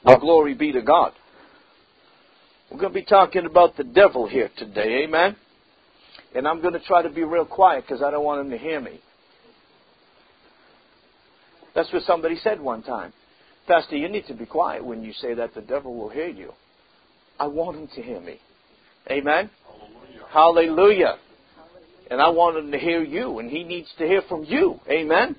Well, glory be to God. We're going to be talking about the devil here today, amen? And I'm going to try to be real quiet because I don't want him to hear me. That's what somebody said one time. Pastor, you need to be quiet when you say that. The devil will hear you. I want him to hear me. Amen? Hallelujah. Hallelujah. And I want him to hear you, and he needs to hear from you. Amen?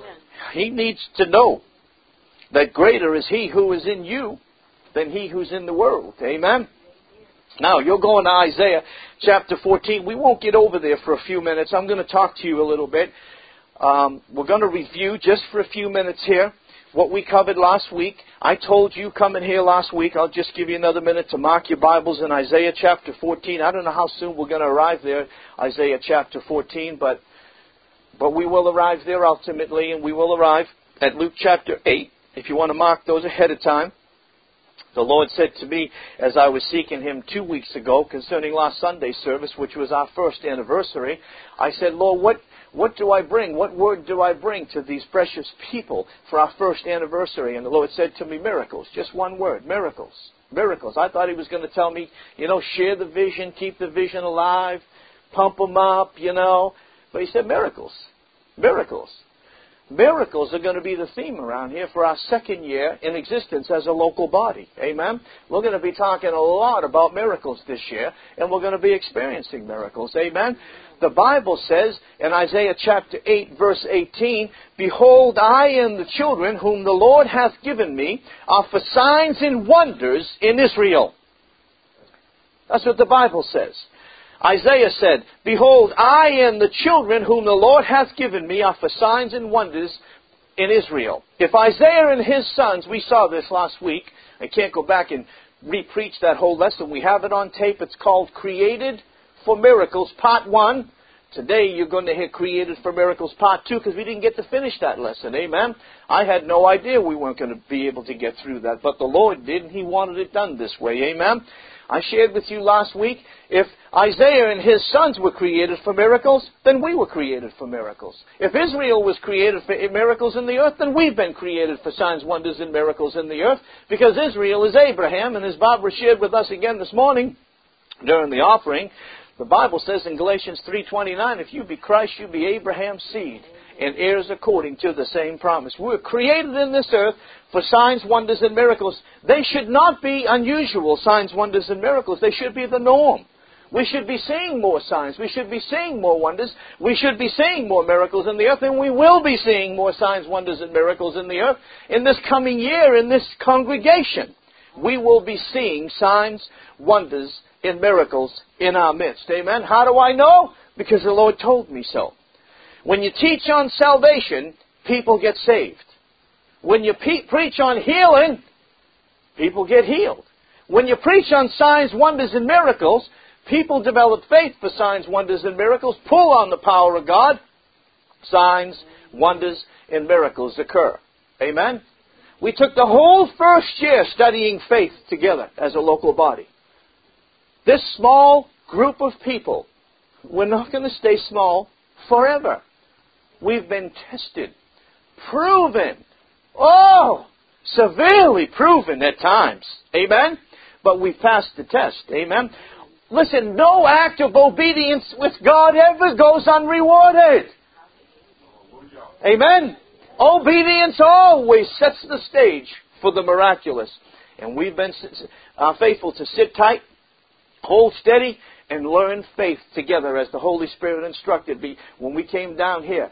He needs to know that greater is He who is in you than he who's in the world. Amen? Now, you're going to Isaiah chapter 14. We won't get over there for a few minutes. I'm going to talk to you a little bit. We're going to review just for a few minutes here what we covered last week. I told you coming here last week, I'll just give you another minute to mark your Bibles in Isaiah chapter 14. I don't know how soon we're going to arrive there, Isaiah chapter 14, but we will arrive there ultimately, and we will arrive at Luke chapter 8. If you want to mark those ahead of time. The Lord said to me as I was seeking Him 2 weeks ago concerning last Sunday's service, which was our first anniversary, I said, Lord, what do I bring? What word do I bring to these precious people for our first anniversary? And the Lord said to me, miracles. Just one word, miracles. Miracles. I thought He was going to tell me, share the vision, keep the vision alive, pump them up, But He said miracles. Miracles. Miracles are going to be the theme around here for our second year in existence as a local body. Amen? We're going to be talking a lot about miracles this year, and we're going to be experiencing miracles. Amen? The Bible says in Isaiah chapter 8, verse 18, Behold, I and the children whom the Lord hath given me are for signs and wonders in Israel. That's what the Bible says. Isaiah said, Behold, I and the children whom the Lord hath given me are for signs and wonders in Israel. If Isaiah and his sons, we saw this last week. I can't go back and re-preach that whole lesson. We have it on tape. It's called Created for Miracles, Part 1. Today you're going to hear Created for Miracles, Part 2, because we didn't get to finish that lesson. Amen? I had no idea we weren't going to be able to get through that, but the Lord did, and He wanted it done this way. Amen? I shared with you last week, if Isaiah and his sons were created for miracles, then we were created for miracles. If Israel was created for miracles in the earth, then we've been created for signs, wonders, and miracles in the earth, because Israel is Abraham, and as Barbara shared with us again this morning during the offering, the Bible says in Galatians 3:29, if you be Christ, you be Abraham's seed, and heirs according to the same promise. We're created in this earth for signs, wonders, and miracles. They should not be unusual signs, wonders, and miracles. They should be the norm. We should be seeing more signs. We should be seeing more wonders. We should be seeing more miracles in the earth, and we will be seeing more signs, wonders, and miracles in the earth in this coming year, in this congregation. We will be seeing signs, wonders, and miracles in our midst. Amen? How do I know? Because the Lord told me so. When you teach on salvation, people get saved. When you preach on healing, people get healed. When you preach on signs, wonders, and miracles, people develop faith for signs, wonders, and miracles, pull on the power of God. Signs, wonders, and miracles occur. Amen? We took the whole first year studying faith together as a local body. This small group of people, we're not going to stay small forever. We've been tested, proven, severely proven at times. Amen? But we passed the test. Amen? Listen, no act of obedience with God ever goes unrewarded. Amen? Obedience always sets the stage for the miraculous. And we've been faithful to sit tight, hold steady, and learn faith together as the Holy Spirit instructed me. When we came down here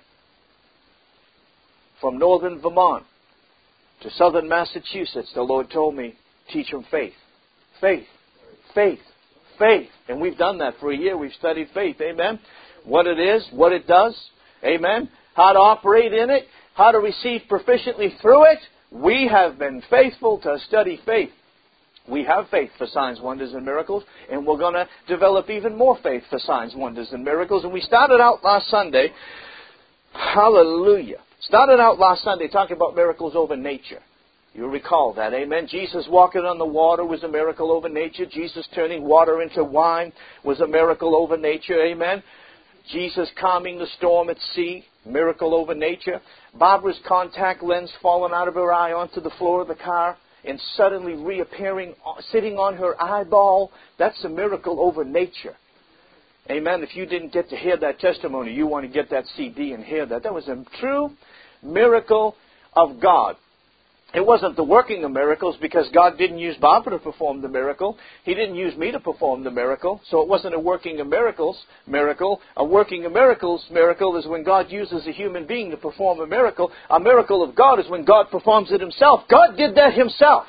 from northern Vermont to southern Massachusetts, the Lord told me, teach them faith. Faith. Faith. Faith. And we've done that for a year. We've studied faith. Amen? What it is, what it does. Amen? How to operate in it. How to receive proficiently through it. We have been faithful to study faith. We have faith for signs, wonders, and miracles, and we're going to develop even more faith for signs, wonders, and miracles. And we started out last Sunday, hallelujah, started out last Sunday talking about miracles over nature. You recall that, amen? Jesus walking on the water was a miracle over nature. Jesus turning water into wine was a miracle over nature, amen? Jesus calming the storm at sea, miracle over nature. Barbara's contact lens falling out of her eye onto the floor of the car, and suddenly reappearing, sitting on her eyeball. That's a miracle over nature. Amen. If you didn't get to hear that testimony, you want to get that CD and hear that. That was a true miracle of God. It wasn't the working of miracles, because God didn't use Barbara to perform the miracle. He didn't use me to perform the miracle. So it wasn't a working of miracles miracle. A working of miracles miracle is when God uses a human being to perform a miracle. A miracle of God is when God performs it Himself. God did that Himself.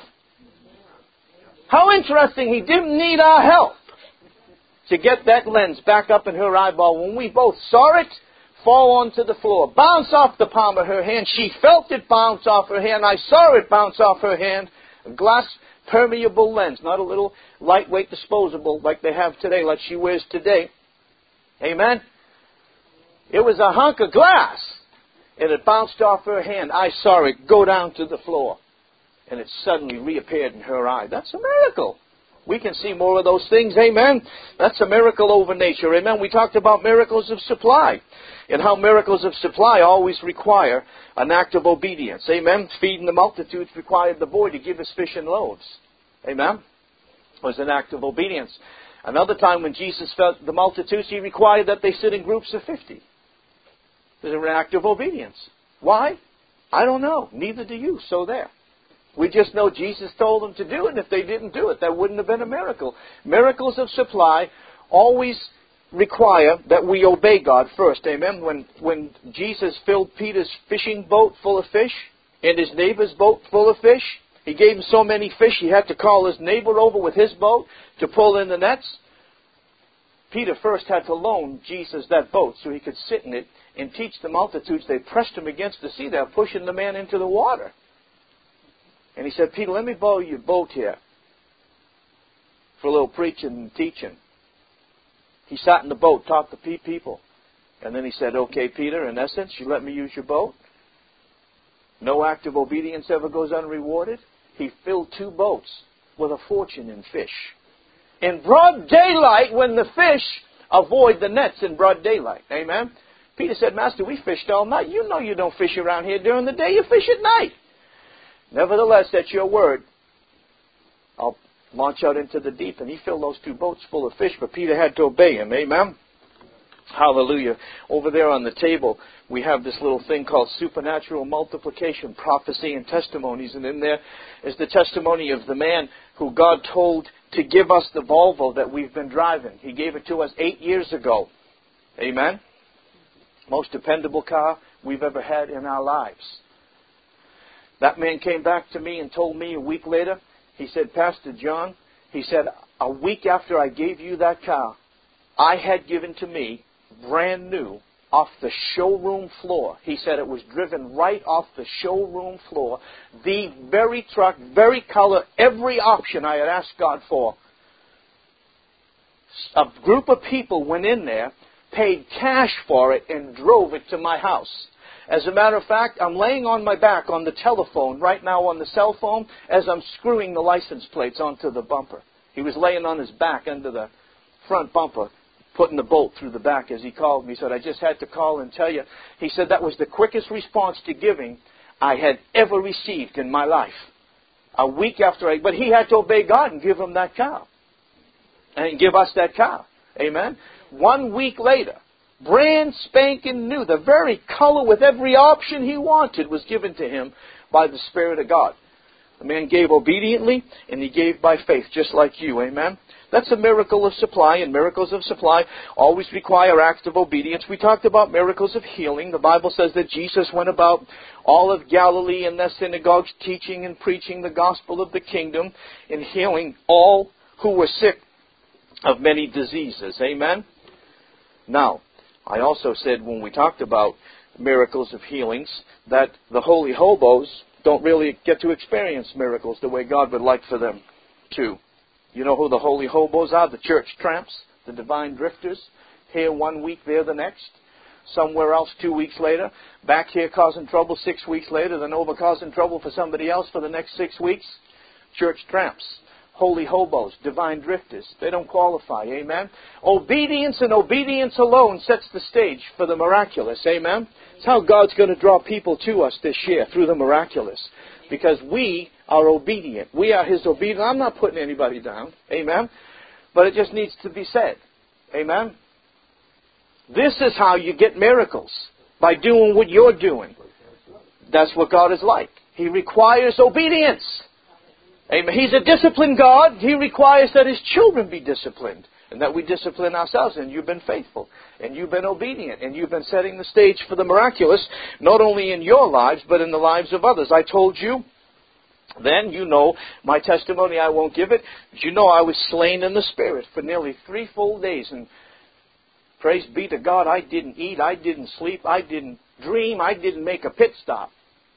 How interesting. He didn't need our help to get that lens back up in her eyeball. When we both saw it fall onto the floor, bounce off the palm of her hand. She felt it bounce off her hand. I saw it bounce off her hand. A glass permeable lens, not a little lightweight disposable like they have today, like she wears today. Amen? It was a hunk of glass, and it bounced off her hand. I saw it go down to the floor, and it suddenly reappeared in her eye. That's a miracle. We can see more of those things. Amen. That's a miracle over nature. Amen. We talked about miracles of supply, and how miracles of supply always require an act of obedience. Amen. Feeding the multitudes required the boy to give his fish and loaves. Amen. It was an act of obedience. Another time when Jesus fed the multitudes, He required that they sit in groups of 50. It was an act of obedience. Why? I don't know. Neither do you. So there. We just know Jesus told them to do it, and if they didn't do it, that wouldn't have been a miracle. Miracles of supply always require that we obey God first. Amen? When Jesus filled Peter's fishing boat full of fish and his neighbor's boat full of fish, He gave him so many fish he had to call his neighbor over with his boat to pull in the nets. Peter first had to loan Jesus that boat so he could sit in it and teach the multitudes. They pressed him against the sea. They were pushing the man into the water. And he said, Peter, let me borrow your boat here for a little preaching and teaching. He sat in the boat, taught the people. And then he said, okay, Peter, in essence, you let me use your boat? No act of obedience ever goes unrewarded. He filled 2 boats with a fortune in fish. In broad daylight, when the fish avoid the nets in broad daylight. Amen? Peter said, Master, we fished all night. You know you don't fish around here during the day. You fish at night. Nevertheless, at your word, I'll launch out into the deep. And he filled those 2 boats full of fish, but Peter had to obey him. Amen? Hallelujah. Over there on the table, we have this little thing called supernatural multiplication, prophecy, and testimonies. And in there is the testimony of the man who God told to give us the Volvo that we've been driving. He gave it to us 8 years ago. Amen? Most dependable car we've ever had in our lives. That man came back to me and told me a week later, he said, Pastor John, he said, a week after I gave you that car, I had given to me, brand new, off the showroom floor. He said it was driven right off the showroom floor. The very truck, very color, every option I had asked God for. A group of people went in there, paid cash for it, and drove it to my house. As a matter of fact, I'm laying on my back on the telephone right now on the cell phone as I'm screwing the license plates onto the bumper. He was laying on his back under the front bumper, putting the bolt through the back as he called me. He said, I just had to call and tell you. He said that was the quickest response to giving I had ever received in my life. A week after but he had to obey God and give him that car. And give us that car. Amen? 1 week later, brand spanking new, the very color with every option he wanted was given to him by the Spirit of God. The man gave obediently, and he gave by faith, just like you. Amen? That's a miracle of supply, and miracles of supply always require acts of obedience. We talked about miracles of healing. The Bible says that Jesus went about all of Galilee in their synagogues, teaching and preaching the gospel of the kingdom and healing all who were sick of many diseases. Amen? Now, I also said when we talked about miracles of healings that the holy hobos don't really get to experience miracles the way God would like for them to. You know who the holy hobos are? The church tramps, the divine drifters. Here 1 week, there the next. Somewhere else 2 weeks later. Back here causing trouble 6 weeks later. Then over causing trouble for somebody else for the next 6 weeks. Church tramps. Holy hobos, divine drifters. They don't qualify. Amen? Obedience and obedience alone sets the stage for the miraculous. Amen? It's how God's going to draw people to us this year, through the miraculous. Because we are obedient. We are His obedient. I'm not putting anybody down. Amen. But it just needs to be said. Amen. This is how you get miracles. By doing what you're doing. That's what God is like. He requires obedience. Amen. He's a disciplined God. He requires that His children be disciplined. And that we discipline ourselves. And you've been faithful. And you've been obedient. And you've been setting the stage for the miraculous. Not only in your lives, but in the lives of others. I told you, then you know, my testimony, I won't give it. But you know I was slain in the Spirit for nearly 3 full days. And praise be to God, I didn't eat, I didn't sleep, I didn't dream, I didn't make a pit stop.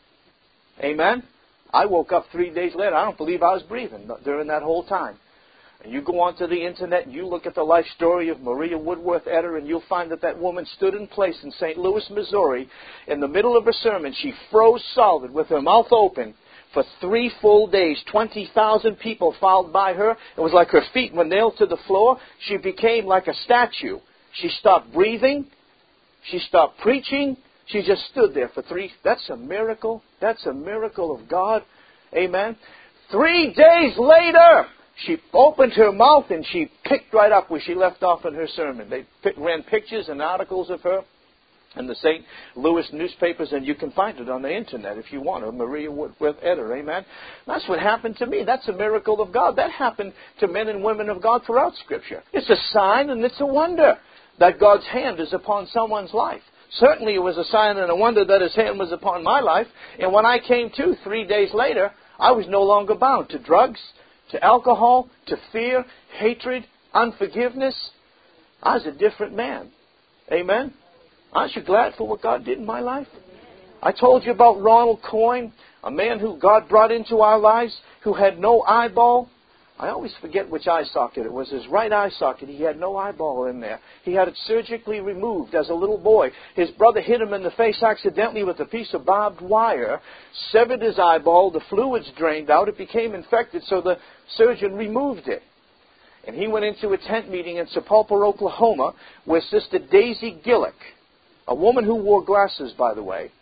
Amen? I woke up 3 days later. I don't believe I was breathing during that whole time. And you go onto the internet and you look at the life story of Maria Woodworth Etter, and you'll find that that woman stood in place in St. Louis, Missouri. In the middle of her sermon, she froze solid with her mouth open for 3 full days. 20,000 people filed by her. It was like her feet were nailed to the floor. She became like a statue. She stopped breathing. She stopped preaching. She just stood there for 3. That's a miracle. That's a miracle of God. Amen. 3 days later, she opened her mouth and she picked right up where she left off in her sermon. They ran pictures and articles of her in the St. Louis newspapers, and you can find it on the internet if you want to. Maria Woodworth Etter, amen. That's what happened to me. That's a miracle of God. That happened to men and women of God throughout Scripture. It's a sign and it's a wonder that God's hand is upon someone's life. Certainly it was a sign and a wonder that His hand was upon my life. And when I came to 3 days later, I was no longer bound to drugs, to alcohol, to fear, hatred, unforgiveness. I was a different man. Amen. Aren't you glad for what God did in my life? I told you about Ronald Coyne, a man who God brought into our lives, who had no eyeball. I always forget which eye socket it was. His right eye socket. He had no eyeball in there. He had it surgically removed as a little boy. His brother hit him in the face accidentally with a piece of barbed wire, severed his eyeball, the fluids drained out, it became infected, so the surgeon removed it. And he went into a tent meeting in Sepulpa, Oklahoma, where Sister Daisy Gillick, a woman who wore glasses, by the way,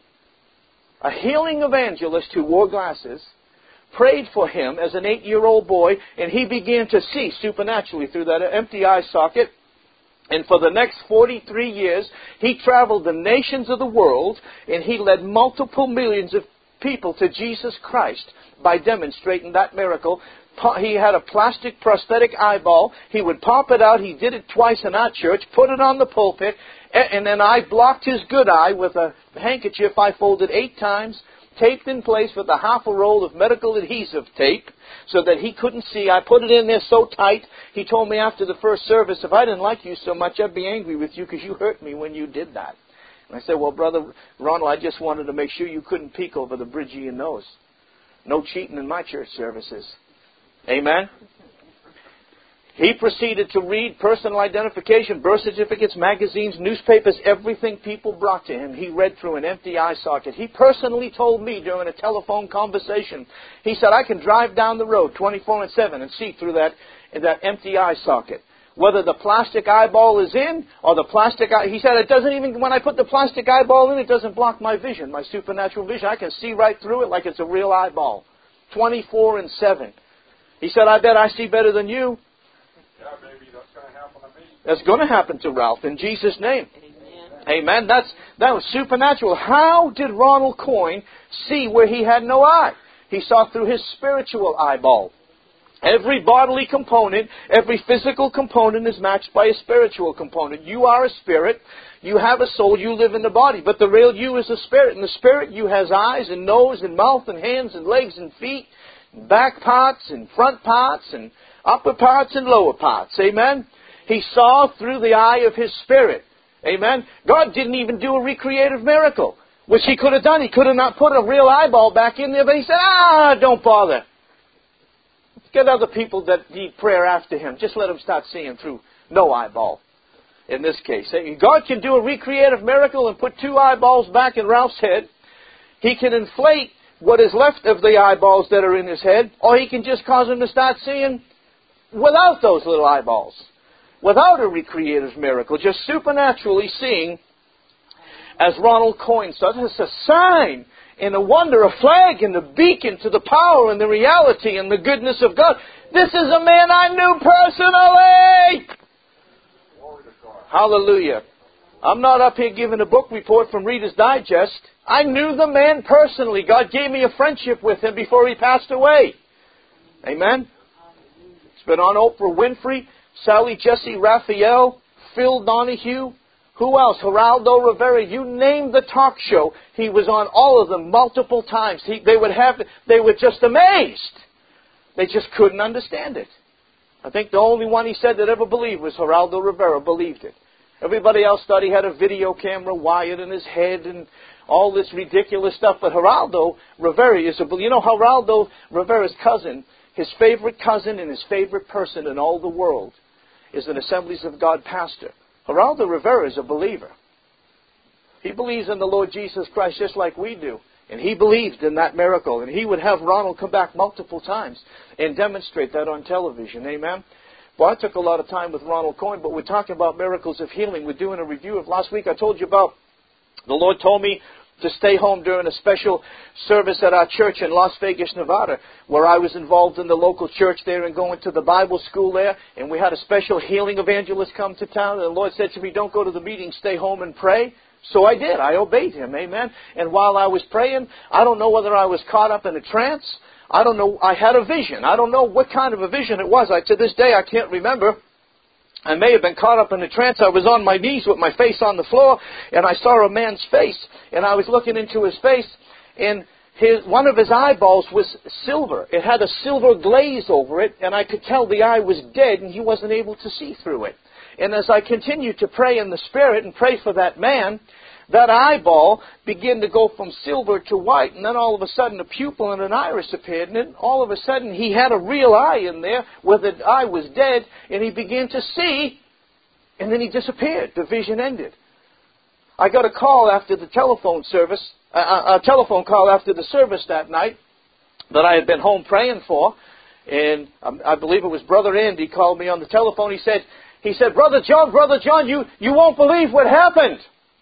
a healing evangelist who wore glasses, prayed for him as an 8-year-old boy, and he began to see supernaturally through that empty eye socket. And for the next 43 years, he traveled the nations of the world, and he led multiple millions of people to Jesus Christ by demonstrating that miracle. He had a plastic prosthetic eyeball. He would pop it out. He did it twice in our church, put it on the pulpit, and then I blocked his good eye with a handkerchief I folded 8 times, taped in place with a half a roll of medical adhesive tape so that he couldn't see. I put it in there so tight, he told me after the first service, if I didn't like you so much, I'd be angry with you because you hurt me when you did that. And I said, well, Brother Ronald, I just wanted to make sure you couldn't peek over the bridge of your nose. No cheating in my church services. Amen? He proceeded to read personal identification, birth certificates, magazines, newspapers, everything people brought to him. He read through an empty eye socket. He personally told me during a telephone conversation, he said, I can drive down the road 24/7 and see through that empty eye socket. Whether the plastic eyeball is in or the plastic eye, he said, it doesn't even, when I put the plastic eyeball in, it doesn't block my vision, my supernatural vision. I can see right through it like it's a real eyeball. 24/7. He said, I bet I see better than you. Yeah, baby, that's going to happen to me. That's going to happen to Ralph in Jesus' name. Amen. That was supernatural. How did Ronald Coyne see where he had no eye? He saw through his spiritual eyeball. Every bodily component, every physical component is matched by a spiritual component. You are a spirit. You have a soul. You live in the body. But the real you is a spirit. In the spirit, you has eyes and nose and mouth and hands and legs and feet, and back parts and front parts and upper parts and lower parts. Amen. He saw through the eye of his spirit. Amen. God didn't even do a recreative miracle, which He could have done. He could have not put a real eyeball back in there, but He said, don't bother. Get other people that need prayer after Him. Just let them start seeing through no eyeball. In this case, God can do a recreative miracle and put 2 eyeballs back in Ralph's head. He can inflate what is left of the eyeballs that are in his head, or He can just cause him to start seeing without those little eyeballs, without a recreative miracle, just supernaturally seeing, as Ronald Coyne said. It's a sign and a wonder, a flag and a beacon to the power and the reality and the goodness of God. This is a man I knew personally. Hallelujah. I'm not up here giving a book report from Reader's Digest. I knew the man personally. God gave me a friendship with him before he passed away. Amen. It's been on Oprah Winfrey, Sally Jesse Raphael, Phil Donahue. Who else? Geraldo Rivera. You name the talk show. He was on all of them multiple times. They were just amazed. They just couldn't understand it. I think the only one he said that ever believed was Geraldo Rivera believed it. Everybody else thought he had a video camera wired in his head and all this ridiculous stuff. But Geraldo Rivera is Geraldo Rivera's cousin, his favorite cousin and his favorite person in all the world is an Assemblies of God pastor. Geraldo Rivera is a believer. He believes in the Lord Jesus Christ just like we do. And he believed in that miracle. And he would have Ronald come back multiple times and demonstrate that on television. Amen? Well, I took a lot of time with Ronald Coyne, but we're talking about miracles of healing. We're doing a review of last week. I told you about the Lord told me to stay home during a special service at our church in Las Vegas, Nevada, where I was involved in the local church there and going to the Bible school there. And we had a special healing evangelist come to town. And the Lord said to me, don't go to the meeting, stay home and pray. So I did. I obeyed Him. Amen. And while I was praying, I don't know whether I was caught up in a trance. I don't know. I had a vision. I don't know what kind of a vision it was. To this day, I can't remember. I may have been caught up in a trance. I was on my knees with my face on the floor, and I saw a man's face, and I was looking into his face, and one of his eyeballs was silver. It had a silver glaze over it, and I could tell the eye was dead, and he wasn't able to see through it. And as I continued to pray in the Spirit and pray for that man, that eyeball began to go from silver to white, and then all of a sudden a pupil and an iris appeared, and then all of a sudden he had a real eye in there where the eye was dead, and he began to see, and then he disappeared. The vision ended. I got a call after the telephone service, a telephone call after the service that night that I had been home praying for, and I believe it was Brother Andy called me on the telephone. He said, Brother John, you won't believe what happened.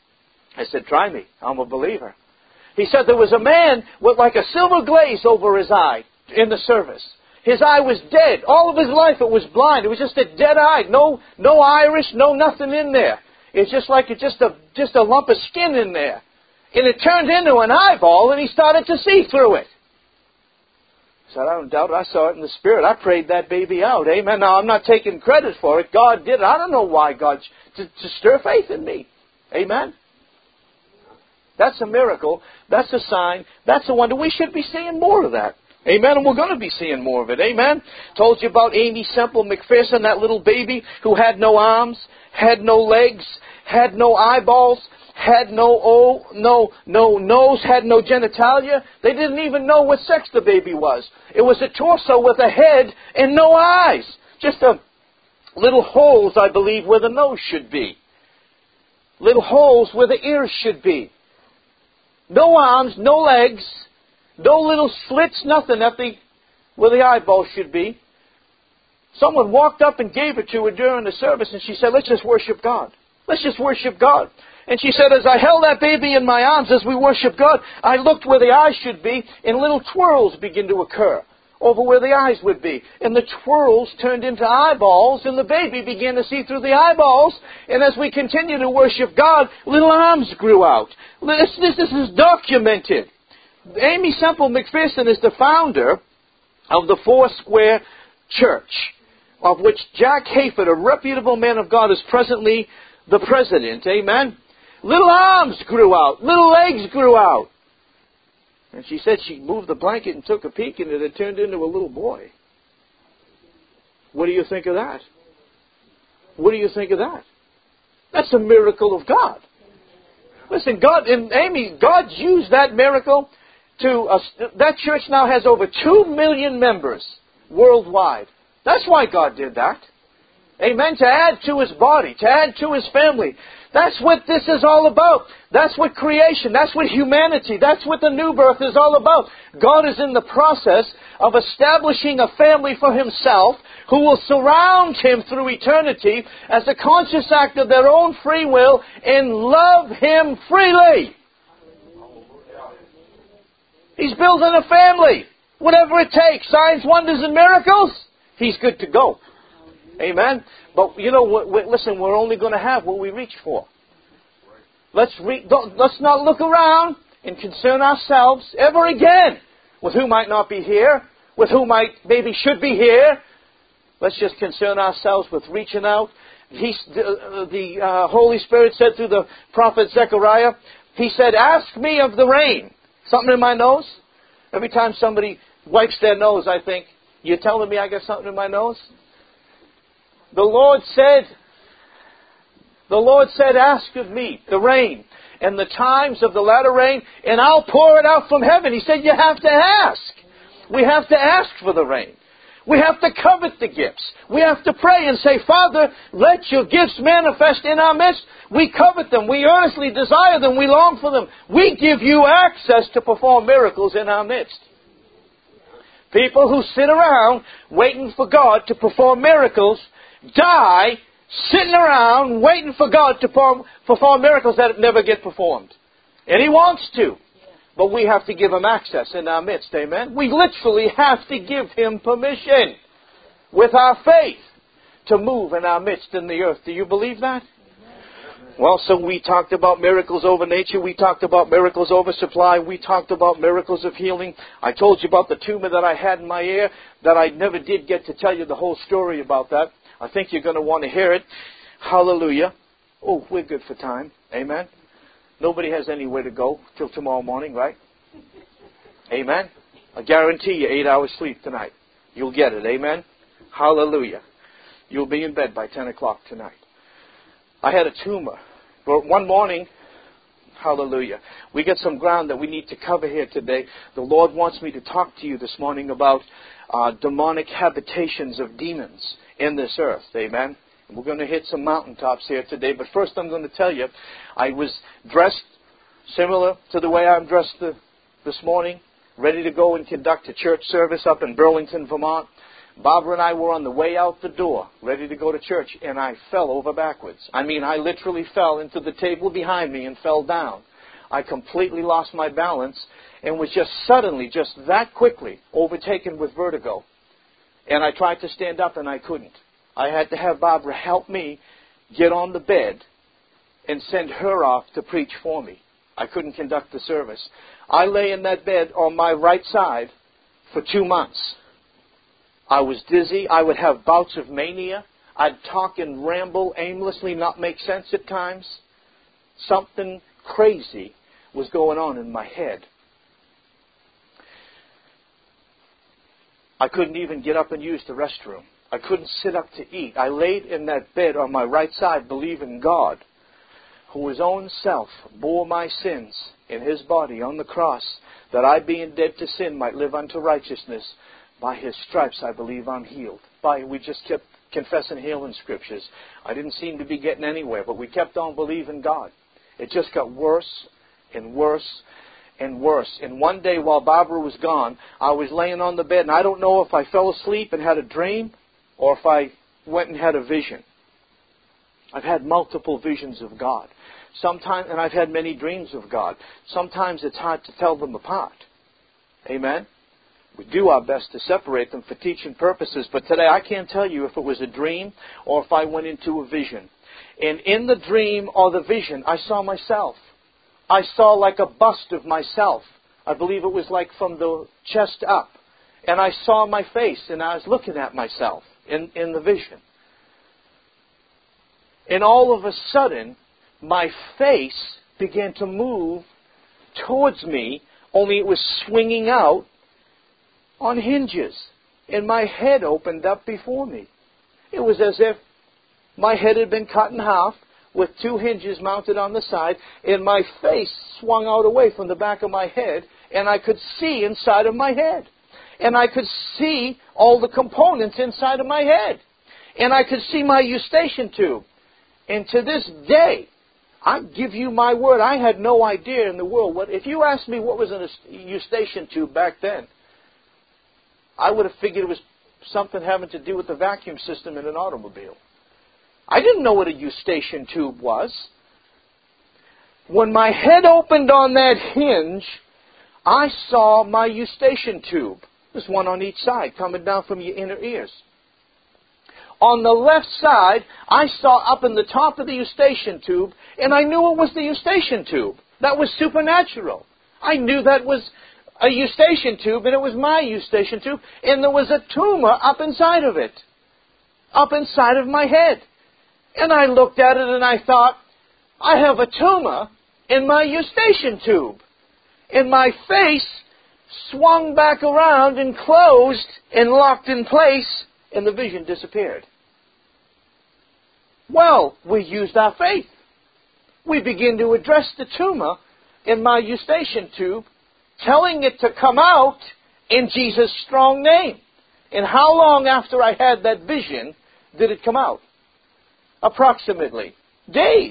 I said, try me. I'm a believer. He said there was a man with like a silver glaze over his eye in the service. His eye was dead. All of his life it was blind. It was just a dead eye. No iris, no nothing in there. It's just like just a lump of skin in there. And it turned into an eyeball and he started to see through it. I said, I don't doubt it. I saw it in the Spirit. I prayed that baby out. Amen. Now, I'm not taking credit for it. God did it. I don't know why God, to stir faith in me. Amen. That's a miracle. That's a sign. That's a wonder. We should be seeing more of that. Amen. And we're going to be seeing more of it. Amen. Told you about Amy Semple McPherson, that little baby who had no arms, had no legs, had no eyeballs, had no nose, had no genitalia. They didn't even know what sex the baby was. It was a torso with a head and no eyes. Just little holes, I believe, where the nose should be. Little holes where the ears should be. No arms, no legs, no little slits, nothing where the eyeball should be. Someone walked up and gave it to her during the service, and she said, let's just worship God. Let's just worship God. And she said, as I held that baby in my arms as we worship God, I looked where the eyes should be, and little twirls began to occur over where the eyes would be. And the twirls turned into eyeballs, and the baby began to see through the eyeballs. And as we continue to worship God, little arms grew out. This is documented. Amy Semple McPherson is the founder of the Foursquare Church, of which Jack Hayford, a reputable man of God, is presently the president. Amen. Little arms grew out. Little legs grew out. And she said she moved the blanket and took a peek, and it had turned into a little boy. What do you think of that? What do you think of that? That's a miracle of God. Listen, God and Amy, God used that miracle to... that church now has over 2 million members worldwide. That's why God did that. Amen. To add to His body, to add to His family. That's what this is all about. That's what creation, that's what humanity, that's what the new birth is all about. God is in the process of establishing a family for Himself who will surround Him through eternity as a conscious act of their own free will and love Him freely. He's building a family. Whatever it takes, signs, wonders, and miracles, He's good to go. Amen? But, listen, we're only going to have what we reach for. Let's not look around and concern ourselves ever again with who might not be here, with who maybe should be here. Let's just concern ourselves with reaching out. The Holy Spirit said through the prophet Zechariah, He said, ask me of the rain. Something in my nose? Every time somebody wipes their nose, I think, you're telling me I got something in my nose? The Lord said, ask of me the rain and the times of the latter rain, and I'll pour it out from heaven. He said, you have to ask. We have to ask for the rain. We have to covet the gifts. We have to pray and say, Father, let your gifts manifest in our midst. We covet them. We earnestly desire them. We long for them. We give you access to perform miracles in our midst. People who sit around waiting for God to perform miracles die sitting around waiting for God to perform miracles that never get performed. And He wants to. But we have to give Him access in our midst, amen? We literally have to give Him permission with our faith to move in our midst in the earth. Do you believe that? Well, so we talked about miracles over nature. We talked about miracles over supply. We talked about miracles of healing. I told you about the tumor that I had in my ear, that I never did get to tell you the whole story about that. I think you're going to want to hear it. Hallelujah. Oh, we're good for time. Amen. Nobody has anywhere to go till tomorrow morning, right? Amen. I guarantee you 8 hours sleep tonight. You'll get it. Amen. Hallelujah. You'll be in bed by 10 o'clock tonight. I had a tumor. But one morning, hallelujah, we got some ground that we need to cover here today. The Lord wants me to talk to you this morning about demonic habitations of demons in this earth. Amen. We're going to hit some mountaintops here today. But first I'm going to tell you, I was dressed similar to the way I'm dressed this morning, ready to go and conduct a church service up in Burlington, Vermont. Barbara and I were on the way out the door, ready to go to church, and I fell over backwards. I mean, I literally fell into the table behind me and fell down. I completely lost my balance and was just suddenly, just that quickly, overtaken with vertigo. And I tried to stand up and I couldn't. I had to have Barbara help me get on the bed and send her off to preach for me. I couldn't conduct the service. I lay in that bed on my right side for 2 months. I was dizzy. I would have bouts of mania. I'd talk and ramble aimlessly, not make sense at times. Something crazy was going on in my head. I couldn't even get up and use the restroom. I couldn't sit up to eat. I laid in that bed on my right side, believing God, who His own self bore my sins in His body on the cross, that I, being dead to sin, might live unto righteousness. By His stripes, I believe I'm healed. We just kept confessing healing scriptures. I didn't seem to be getting anywhere, but we kept on believing God. It just got worse and worse and worse. And one day while Barbara was gone, I was laying on the bed, and I don't know if I fell asleep and had a dream or if I went and had a vision. I've had multiple visions of God. Sometimes, and I've had many dreams of God. Sometimes it's hard to tell them apart. Amen? We do our best to separate them for teaching purposes, but today I can't tell you if it was a dream or if I went into a vision. And in the dream or the vision, I saw myself. I saw like a bust of myself. I believe it was like from the chest up. And I saw my face, and I was looking at myself in the vision. And all of a sudden, my face began to move towards me, only it was swinging out on hinges. And my head opened up before me. It was as if my head had been cut in half with 2 hinges mounted on the side, and my face swung out away from the back of my head, and I could see inside of my head. And I could see all the components inside of my head. And I could see my eustachian tube. And to this day, I give you my word, I had no idea in the world. If you asked me what was a eustachian tube back then, I would have figured it was something having to do with the vacuum system in an automobile. I didn't know what a eustachian tube was. When my head opened on that hinge, I saw my eustachian tube. There's one on each side coming down from your inner ears. On the left side, I saw up in the top of the eustachian tube, and I knew it was the eustachian tube. That was supernatural. I knew that was a eustachian tube, and it was my eustachian tube, and there was a tumor up inside of it, up inside of my head. And I looked at it and I thought, I have a tumor in my eustachian tube. And my face swung back around and closed and locked in place, and the vision disappeared. Well, we used our faith. We began to address the tumor in my eustachian tube, telling it to come out in Jesus' strong name. And how long after I had that vision did it come out? Approximately days.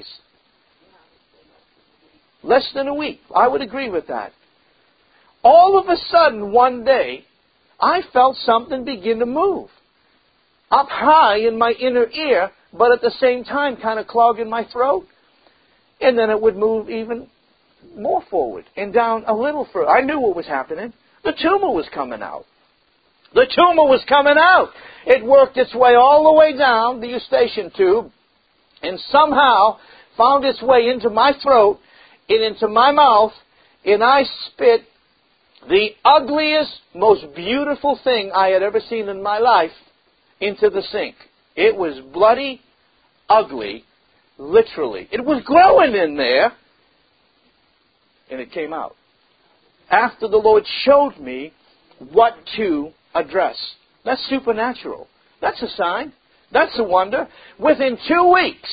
Less than a week. I would agree with that. All of a sudden, one day, I felt something begin to move. Up high in my inner ear, but at the same time kind of clogging my throat. And then it would move even more forward and down a little further. I knew what was happening. The tumor was coming out. The tumor was coming out. It worked its way all the way down the eustachian tube and somehow found its way into my throat and into my mouth, and I spit the ugliest, most beautiful thing I had ever seen in my life into the sink. It was bloody, ugly, literally. It was growing in there, and it came out. After the Lord showed me what to address. That's supernatural. That's a sign. That's a wonder. Within 2 weeks,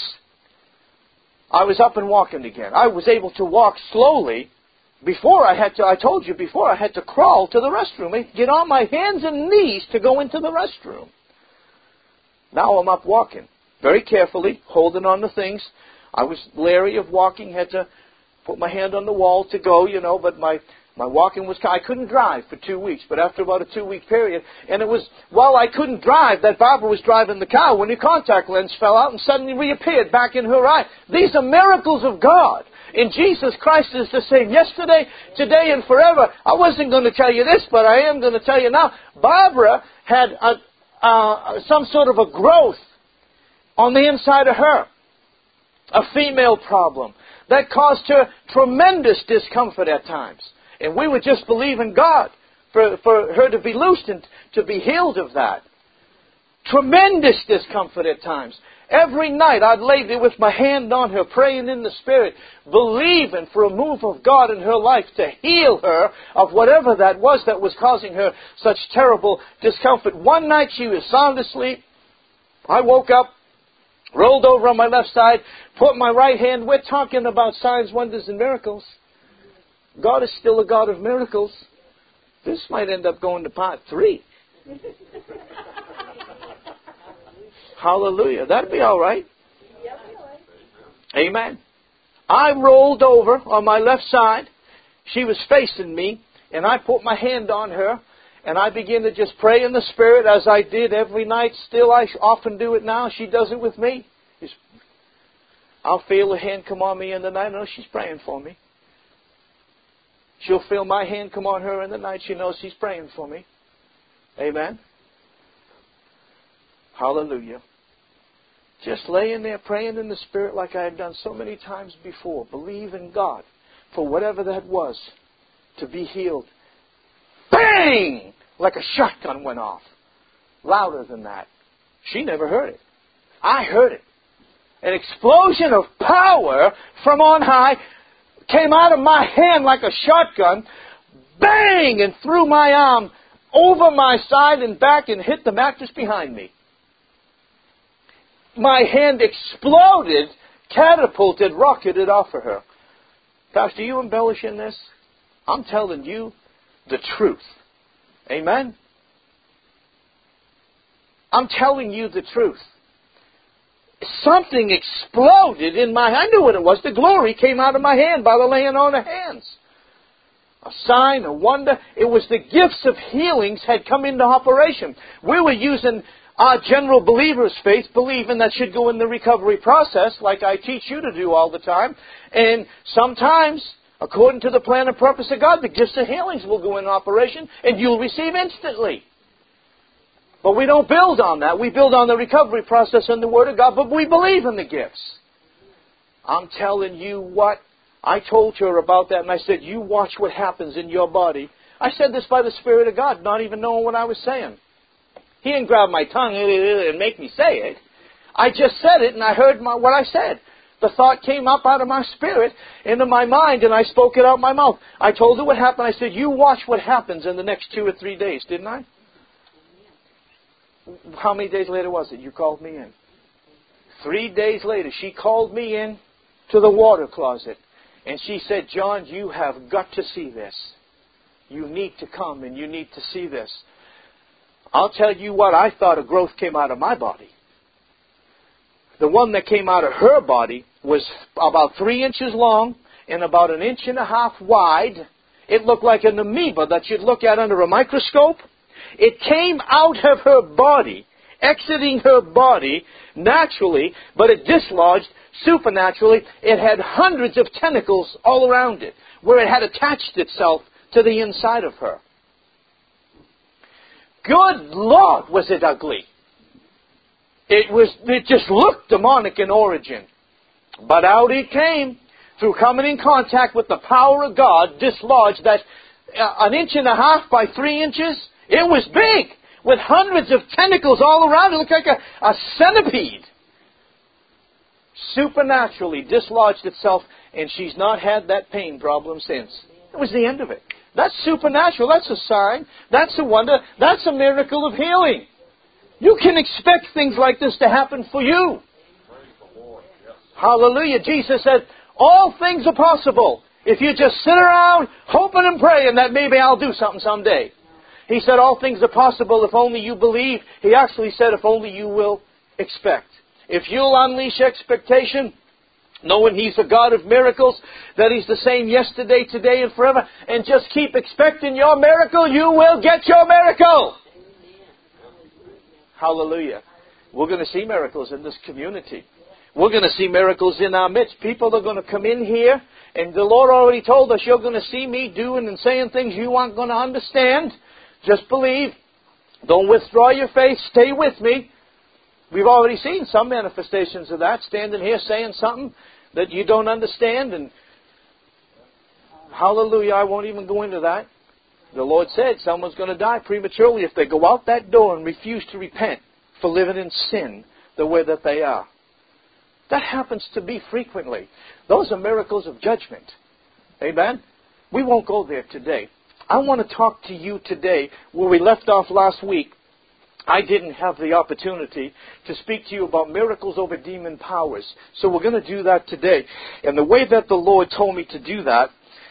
I was up and walking again. I was able to walk slowly. Before I told you before, I had to crawl to the restroom and get on my hands and knees to go into the restroom. Now I'm up walking. Very carefully, holding on to things. I was leery of walking, had to put my hand on the wall to go, but my walking was... I couldn't drive for 2 weeks, but after about a 2-week period, and it was while I couldn't drive that Barbara was driving the car when the contact lens fell out and suddenly reappeared back in her eye. These are miracles of God. And Jesus Christ is the same yesterday, today, and forever. I wasn't going to tell you this, but I am going to tell you now. Barbara had some sort of a growth on the inside of her, a female problem that caused her tremendous discomfort at times. And we would just believe in God for her to be loosed and to be healed of that. Tremendous discomfort at times. Every night I'd lay there with my hand on her, praying in the Spirit, believing for a move of God in her life to heal her of whatever that was causing her such terrible discomfort. One night she was sound asleep. I woke up, rolled over on my left side, put my right hand. We're talking about signs, wonders, and miracles. God is still a God of miracles. This might end up going to part 3. Hallelujah. That'd be all right. Amen. I rolled over on my left side. She was facing me, and I put my hand on her, and I began to just pray in the Spirit as I did every night. Still, I often do it now. She does it with me. I'll feel her hand come on me in the night. I know she's praying for me. She'll feel my hand come on her in the night. She knows she's praying for me. Amen. Hallelujah. Just laying there praying in the Spirit like I had done so many times before. Believe in God for whatever that was to be healed. Bang! Like a shotgun went off. Louder than that. She never heard it. I heard it. An explosion of power from on high came out of my hand like a shotgun. Bang! And threw my arm over my side and back and hit the mattress behind me. My hand exploded, catapulted, rocketed off of her. Pastor, you embellishing this? I'm telling you the truth. Amen? I'm telling you the truth. Something exploded in my hand. I knew what it was. The glory came out of my hand by the laying on of hands. A sign, a wonder. It was the gifts of healings had come into operation. We were using our general believer's faith, believing that should go in the recovery process, like I teach you to do all the time. And sometimes, According to the plan and purpose of God, the gifts of healings will go in operation and you'll receive instantly. But we don't build on that. We build on the recovery process and the Word of God, but we believe in the gifts. I'm telling you what, I told her about that and I said, you watch what happens in your body. I said this by the Spirit of God, not even knowing what I was saying. He didn't grab my tongue and make me say it. I just said it and I heard what I said. The thought came up out of my spirit into my mind and I spoke it out of my mouth. I told her what happened. I said, you watch what happens in the next 2 or 3 days, didn't I? How many days later was it? You called me in. 3 days later, she called me in to the water closet. And she said, John, you have got to see this. You need to come and you need to see this. I'll tell you what, I thought a growth came out of my body. The one that came out of her body was about 3 inches long and about 1.5 inches wide. It looked like an amoeba that you'd look at under a microscope. It came out of her body, exiting her body naturally, but it dislodged supernaturally. It had hundreds of tentacles all around it, where it had attached itself to the inside of her. Good Lord, was it ugly. It just looked demonic in origin. But out it came, through coming in contact with the power of God, dislodged that 1.5 inches by 3 inches. It was big, with hundreds of tentacles all around. It looked like a centipede. Supernaturally dislodged itself, and she's not had that pain problem since. It was the end of it. That's supernatural. That's a sign. That's a wonder. That's a miracle of healing. You can expect things like this to happen for you. Hallelujah. Jesus said, all things are possible if you just sit around hoping and praying that maybe I'll do something someday. He said all things are possible if only you believe. He actually said if only you will expect. If you'll unleash expectation, knowing He's a God of miracles, that He's the same yesterday, today, and forever, and just keep expecting your miracle, you will get your miracle. Hallelujah. We're going to see miracles in this community. We're going to see miracles in our midst. People are going to come in here, and the Lord already told us, you're going to see me doing and saying things you aren't going to understand. Just believe. Don't withdraw your faith. Stay with me. We've already seen some manifestations of that, standing here saying something that you don't understand. And hallelujah, I won't even go into that. The Lord said someone's going to die prematurely if they go out that door and refuse to repent for living in sin the way that they are. That happens to be frequently. Those are miracles of judgment. Amen? We won't go there today. I want to talk to you today where we left off last week. I didn't have the opportunity to speak to you about miracles over demon powers. So we're going to do that today. And the way that the Lord told me to do that,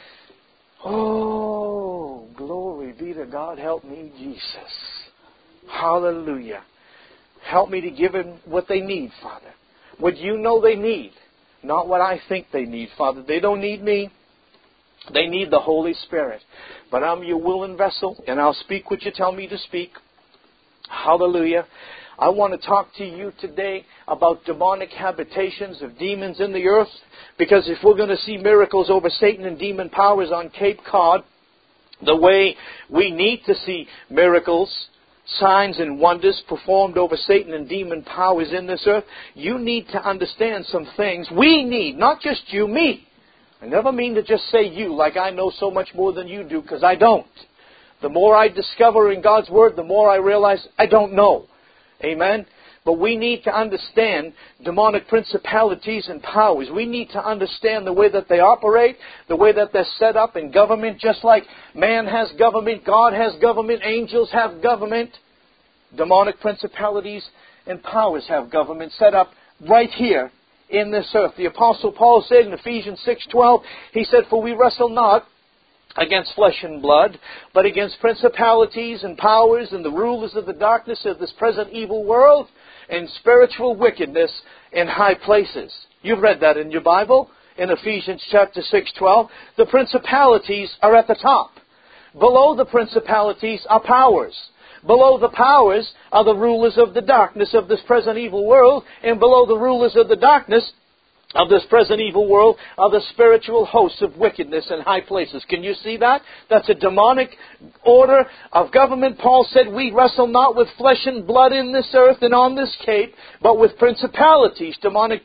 oh, glory be to God. Help me, Jesus. Hallelujah. Help me to give them what they need, Father. What you know they need, not what I think they need, Father. They don't need me. They need the Holy Spirit. But I'm your willing vessel, and I'll speak what you tell me to speak. Hallelujah. I want to talk to you today about demonic habitations of demons in the earth, because if we're going to see miracles over Satan and demon powers on Cape Cod, the way we need to see miracles, signs and wonders performed over Satan and demon powers in this earth, you need to understand some things. We need, not just you, me. I never mean to just say you like I know so much more than you do, because I don't. The more I discover in God's Word, the more I realize I don't know. Amen? But we need to understand demonic principalities and powers. We need to understand the way that they operate, the way that they're set up in government. Just like man has government, God has government, angels have government. Demonic principalities and powers have government set up right here in this earth. The Apostle Paul said in Ephesians 6:12, he said, for we wrestle not against flesh and blood, but against principalities and powers and the rulers of the darkness of this present evil world and spiritual wickedness in high places. You've read that in your Bible in Ephesians chapter 6:12. The principalities are at the top. Below the principalities are powers. Below the powers are the rulers of the darkness of this present evil world, and below the rulers of the darkness of this present evil world are the spiritual hosts of wickedness in high places. Can you see that? That's a demonic order of government. Paul said, we wrestle not with flesh and blood in this earth and on this cape, but with principalities, demonic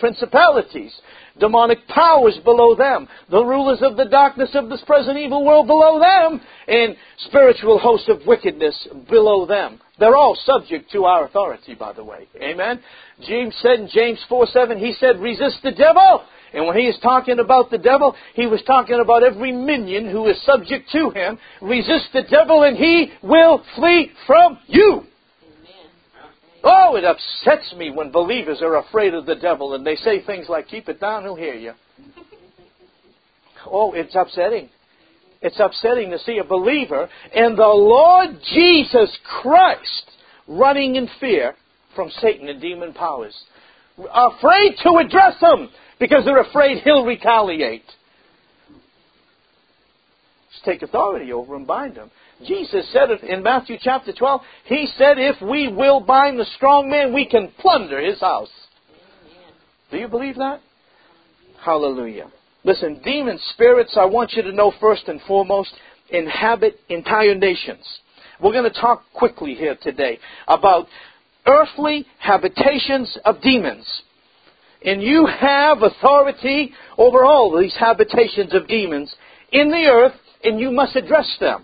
powers below them, the rulers of the darkness of this present evil world below them, and spiritual hosts of wickedness below them. They're all subject to our authority, by the way. Amen? James said in James 4:7, he said, resist the devil. And when he is talking about the devil, he was talking about every minion who is subject to him. Resist the devil and he will flee from you. Oh, it upsets me when believers are afraid of the devil and they say things like, keep it down, he'll hear you. Oh, it's upsetting. It's upsetting to see a believer in the Lord Jesus Christ running in fear from Satan and demon powers. Afraid to address him because they're afraid he'll retaliate. Just take authority over him, bind him. Jesus said it in Matthew chapter 12. He said, if we will bind the strong man, we can plunder his house. Amen. Do you believe that? Hallelujah. Listen, demon spirits, I want you to know first and foremost, inhabit entire nations. We're going to talk quickly here today about earthly habitations of demons. And you have authority over all these habitations of demons in the earth, and you must address them.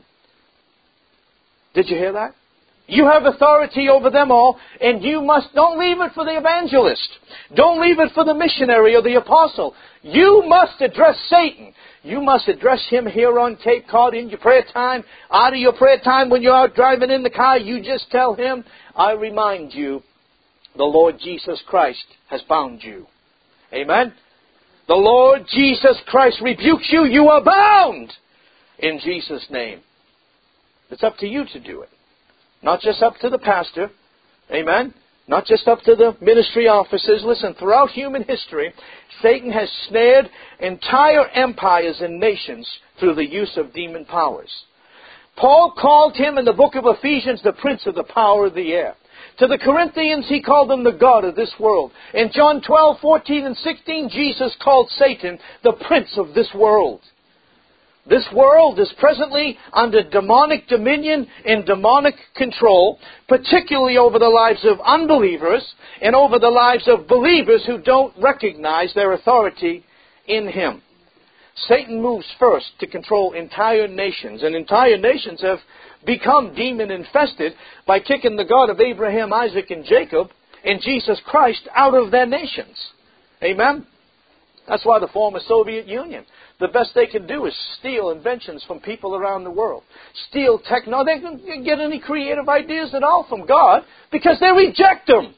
Did you hear that? You have authority over them all, and you must, don't leave it for the evangelist. Don't leave it for the missionary or the apostle. You must address Satan. You must address him here on Cape Cod in your prayer time. Out of your prayer time when you're out driving in the car, you just tell him, I remind you, the Lord Jesus Christ has bound you. Amen? The Lord Jesus Christ rebukes you. You are bound in Jesus' name. It's up to you to do it. Not just up to the pastor. Amen? Not just up to the ministry officers. Listen, throughout human history, Satan has snared entire empires and nations through the use of demon powers. Paul called him in the book of Ephesians the prince of the power of the air. To the Corinthians, he called him the god of this world. In John 12, 14, and 16, Jesus called Satan the prince of this world. This world is presently under demonic dominion and demonic control, particularly over the lives of unbelievers and over the lives of believers who don't recognize their authority in him. Satan moves first to control entire nations, and entire nations have become demon-infested by kicking the God of Abraham, Isaac, and Jacob and Jesus Christ out of their nations. Amen? That's why the former Soviet Union, the best they can do is steal inventions from people around the world. Steal technology. They can get any creative ideas at all from God because they reject them.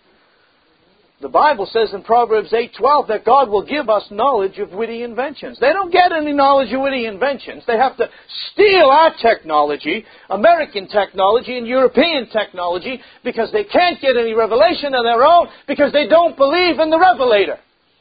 The Bible says in Proverbs 8:12 that God will give us knowledge of witty inventions. They don't get any knowledge of witty inventions. They have to steal our technology, American technology and European technology, because they can't get any revelation of their own because they don't believe in the Revelator.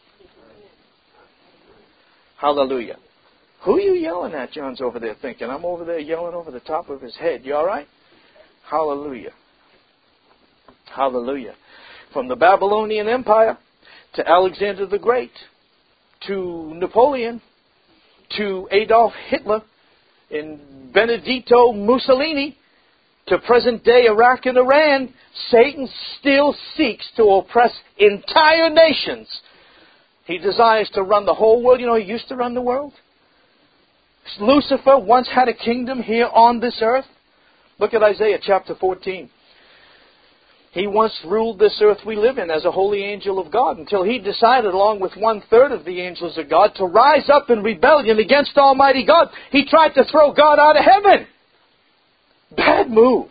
Hallelujah. Who are you yelling at? John's over there thinking. I'm over there yelling over the top of his head. You all right? Hallelujah. Hallelujah. From the Babylonian Empire to Alexander the Great to Napoleon to Adolf Hitler and Benedetto Mussolini to present-day Iraq and Iran, Satan still seeks to oppress entire nations. He desires to run the whole world. You know, he used to run the world. Lucifer once had a kingdom here on this earth. Look at Isaiah chapter 14. He once ruled this earth we live in as a holy angel of God until he decided, along with 1/3 of the angels of God, to rise up in rebellion against Almighty God. He tried to throw God out of heaven. Bad move.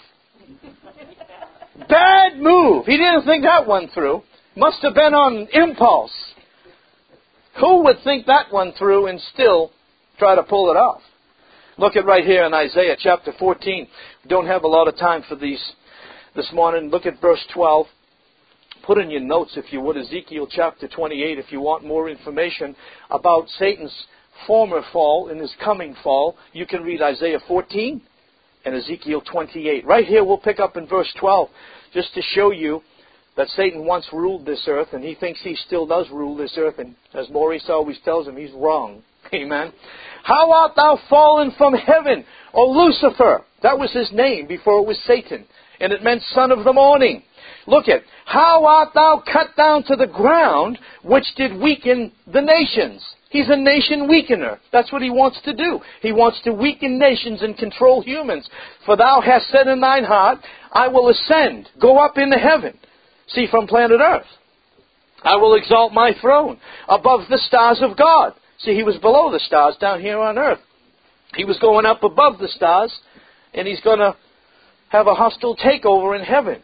Bad move. He didn't think that one through. Must have been on impulse. Who would think that one through and still try to pull it off? Look at right here in Isaiah chapter 14. We don't have a lot of time for these this morning. Look at verse 12. Put in your notes, if you would, Ezekiel chapter 28, if you want more information about Satan's former fall and his coming fall. You can read Isaiah 14 and Ezekiel 28. Right here we'll pick up in verse 12 just to show you that Satan once ruled this earth, and he thinks he still does rule this earth, and as Maurice always tells him, he's wrong. Amen. How art thou fallen from heaven, O Lucifer? That was his name before it was Satan, and it meant son of the morning. Look at, how art thou cut down to the ground, which did weaken the nations? He's a nation weakener. That's what he wants to do. He wants to weaken nations and control humans. For thou hast said in thine heart, I will ascend, go up into heaven. See, from planet Earth. I will exalt my throne above the stars of God. See, he was below the stars down here on earth. He was going up above the stars, and he's going to have a hostile takeover in heaven.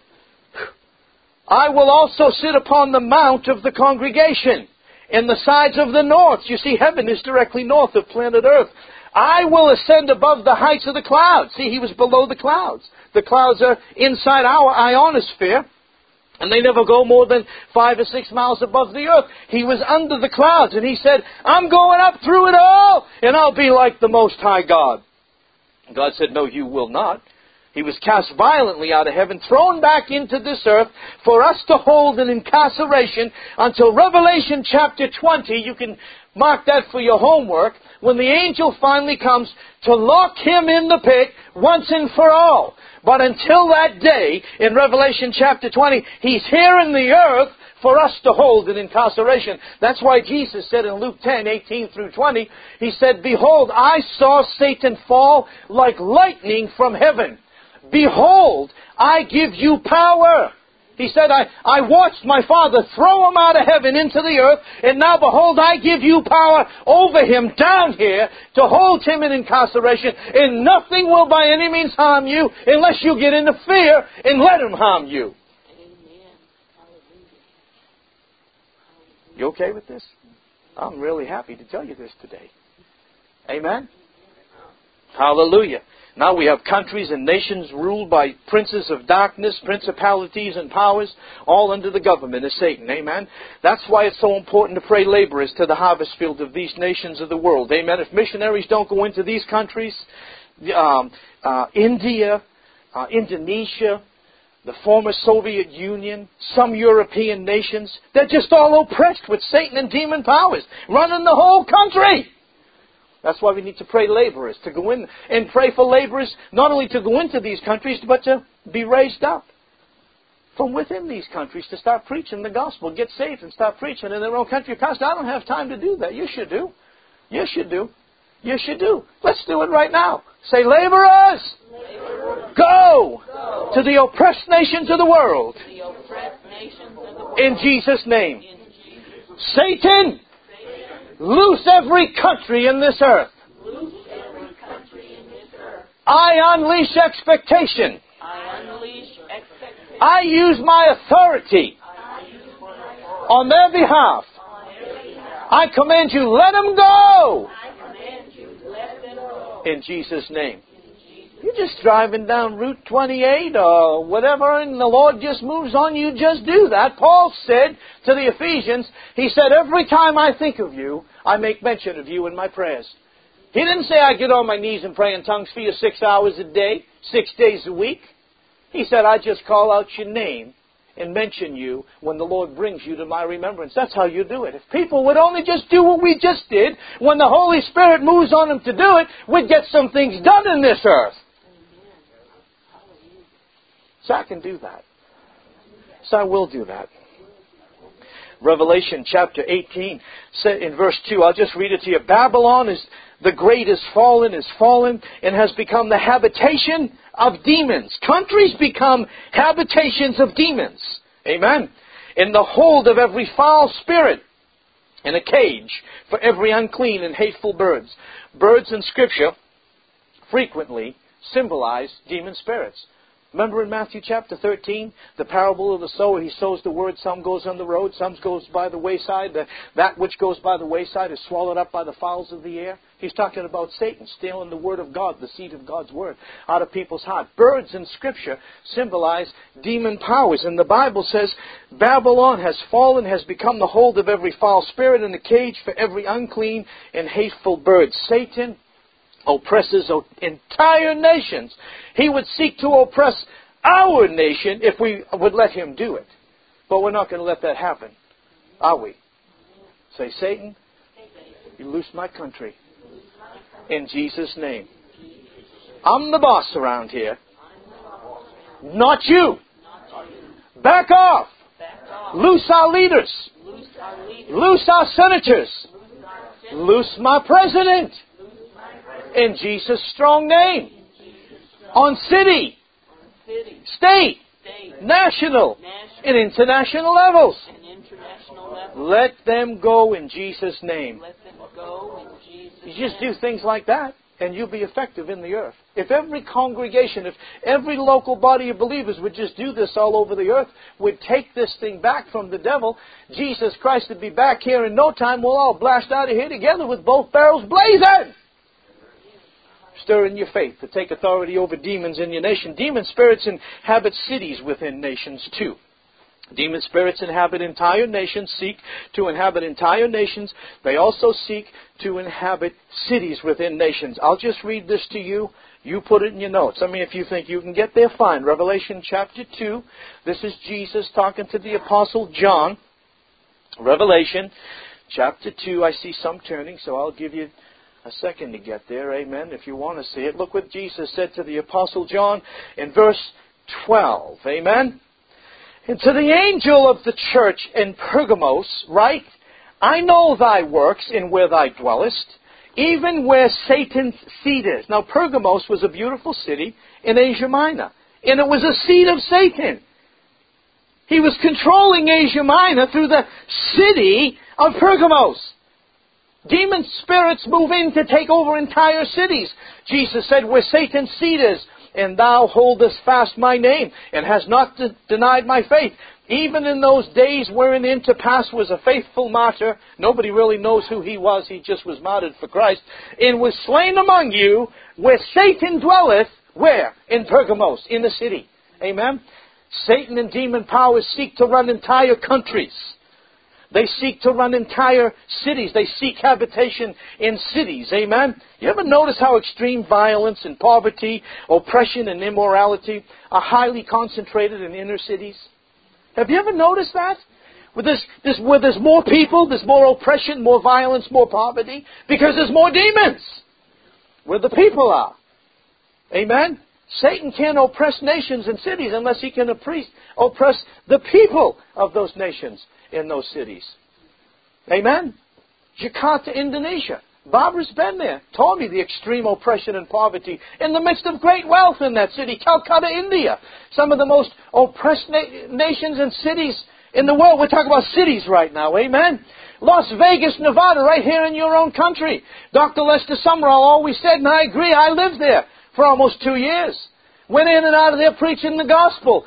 I will also sit upon the mount of the congregation in the sides of the north. You see, heaven is directly north of planet Earth. I will ascend above the heights of the clouds. See, he was below the clouds. The clouds are inside our ionosphere, and they never go more than 5 or 6 miles above the earth. He was under the clouds, and he said, I'm going up through it all, and I'll be like the Most High God. God said, no, you will not. He was cast violently out of heaven, thrown back into this earth for us to hold in incarceration until Revelation chapter 20. You can mark that for your homework, when the angel finally comes to lock him in the pit once and for all. But until that day, in Revelation chapter 20, he's here in the earth for us to hold in incarceration. That's why Jesus said in Luke 10:18 through 20, he said, behold, I saw Satan fall like lightning from heaven. Behold, I give you power. He said, I watched my Father throw him out of heaven into the earth, and now behold, I give you power over him down here to hold him in incarceration, and nothing will by any means harm you unless you get into fear and let him harm you. You okay with this? I'm really happy to tell you this today. Amen? Hallelujah. Now we have countries and nations ruled by princes of darkness, principalities and powers, all under the government of Satan. Amen? That's why it's so important to pray laborers to the harvest field of these nations of the world. Amen? If missionaries don't go into these countries, India, Indonesia, the former Soviet Union, some European nations, they're just all oppressed with Satan and demon powers, running the whole country. That's why we need to pray laborers to go in and pray for laborers not only to go into these countries, but to be raised up from within these countries to start preaching the gospel, get saved and start preaching in their own country. Pastor, I don't have time to do that. You should do. You should do. You should do. Let's do it right now. Say, laborers, go to the oppressed nations of the world. In Jesus' name. Satan, loose every country in this earth. I unleash expectation. I use my authority on their behalf. I command you, let them go. In Jesus' name. You're just driving down Route 28 or whatever, and the Lord just moves on. You just do that. Paul said to the Ephesians, he said, every time I think of you, I make mention of you in my prayers. He didn't say I get on my knees and pray in tongues for you 6 hours a day, 6 days a week. He said, I just call out your name and mention you when the Lord brings you to my remembrance. That's how you do it. If people would only just do what we just did, when the Holy Spirit moves on them to do it, we'd get some things done in this earth. So I can do that. So I will do that. Revelation chapter 18, in verse 2, I'll just read it to you. Babylon is the great is fallen, and has become the habitation of demons. Countries become habitations of demons. Amen. In the hold of every foul spirit, in a cage for every unclean and hateful birds. Birds in Scripture frequently symbolize demon spirits. Remember in Matthew chapter 13, the parable of the sower, he sows the word, some goes on the road, some goes by the wayside. That which goes by the wayside is swallowed up by the fowls of the air. He's talking about Satan stealing the word of God, the seed of God's word, out of people's heart. Birds in Scripture symbolize demon powers. And the Bible says, Babylon has fallen, has become the hold of every foul spirit, and a cage for every unclean and hateful bird. Satan oppresses entire nations. He would seek to oppress our nation if we would let him do it. But we're not going to let that happen, are we? Say, Satan, you loose my country. In Jesus' name. I'm the boss around here. Not you. Back off. Loose our leaders. Loose our senators. Loose my president. In Jesus' strong name. On city, state, national, and international levels. Let them go in Jesus' name. You just do things like that, and you'll be effective in the earth. If every congregation, if every local body of believers would just do this all over the earth, would take this thing back from the devil, Jesus Christ would be back here in no time. We'll all blast out of here together with both barrels blazing. Stir in your faith to take authority over demons in your nation. Demon spirits inhabit cities within nations too. Demon spirits inhabit entire nations, seek to inhabit entire nations. They also seek to inhabit cities within nations. I'll just read this to you. You put it in your notes. I mean, if you think you can get there, fine. Revelation chapter 2. This is Jesus talking to the Apostle John. Revelation chapter 2. I see some turning, so I'll give you a second to get there. Amen. If you want to see it. Look what Jesus said to the Apostle John in verse 12. Amen. And to the angel of the church in Pergamos, write, I know thy works and where thou dwellest, even where Satan's seat is. Now, Pergamos was a beautiful city in Asia Minor, and it was a seat of Satan. He was controlling Asia Minor through the city of Pergamos. Demon spirits move in to take over entire cities. Jesus said, where Satan's seat is, and thou holdest fast my name, and hast not denied my faith. Even in those days wherein Antipas was a faithful martyr, nobody really knows who he was, he just was martyred for Christ, and was slain among you, where Satan dwelleth, where? In Pergamos, in the city. Amen? Satan and demon powers seek to run entire countries. They seek to run entire cities. They seek habitation in cities. Amen? You ever notice how extreme violence and poverty, oppression and immorality are highly concentrated in inner cities? Have you ever noticed that? Where there's more people, there's more oppression, more violence, more poverty, because there's more demons where the people are. Amen? Satan can't oppress nations and cities unless he can oppress the people of those nations in those cities. Amen? Jakarta, Indonesia. Barbara's been there. Told me the extreme oppression and poverty in the midst of great wealth in that city. Calcutta, India. Some of the most oppressed nations and cities in the world. We're talking about cities right now. Amen? Las Vegas, Nevada, right here in your own country. Dr. Lester Sumrall always said, and I agree, I lived there for almost 2 years. Went in and out of there preaching the gospel.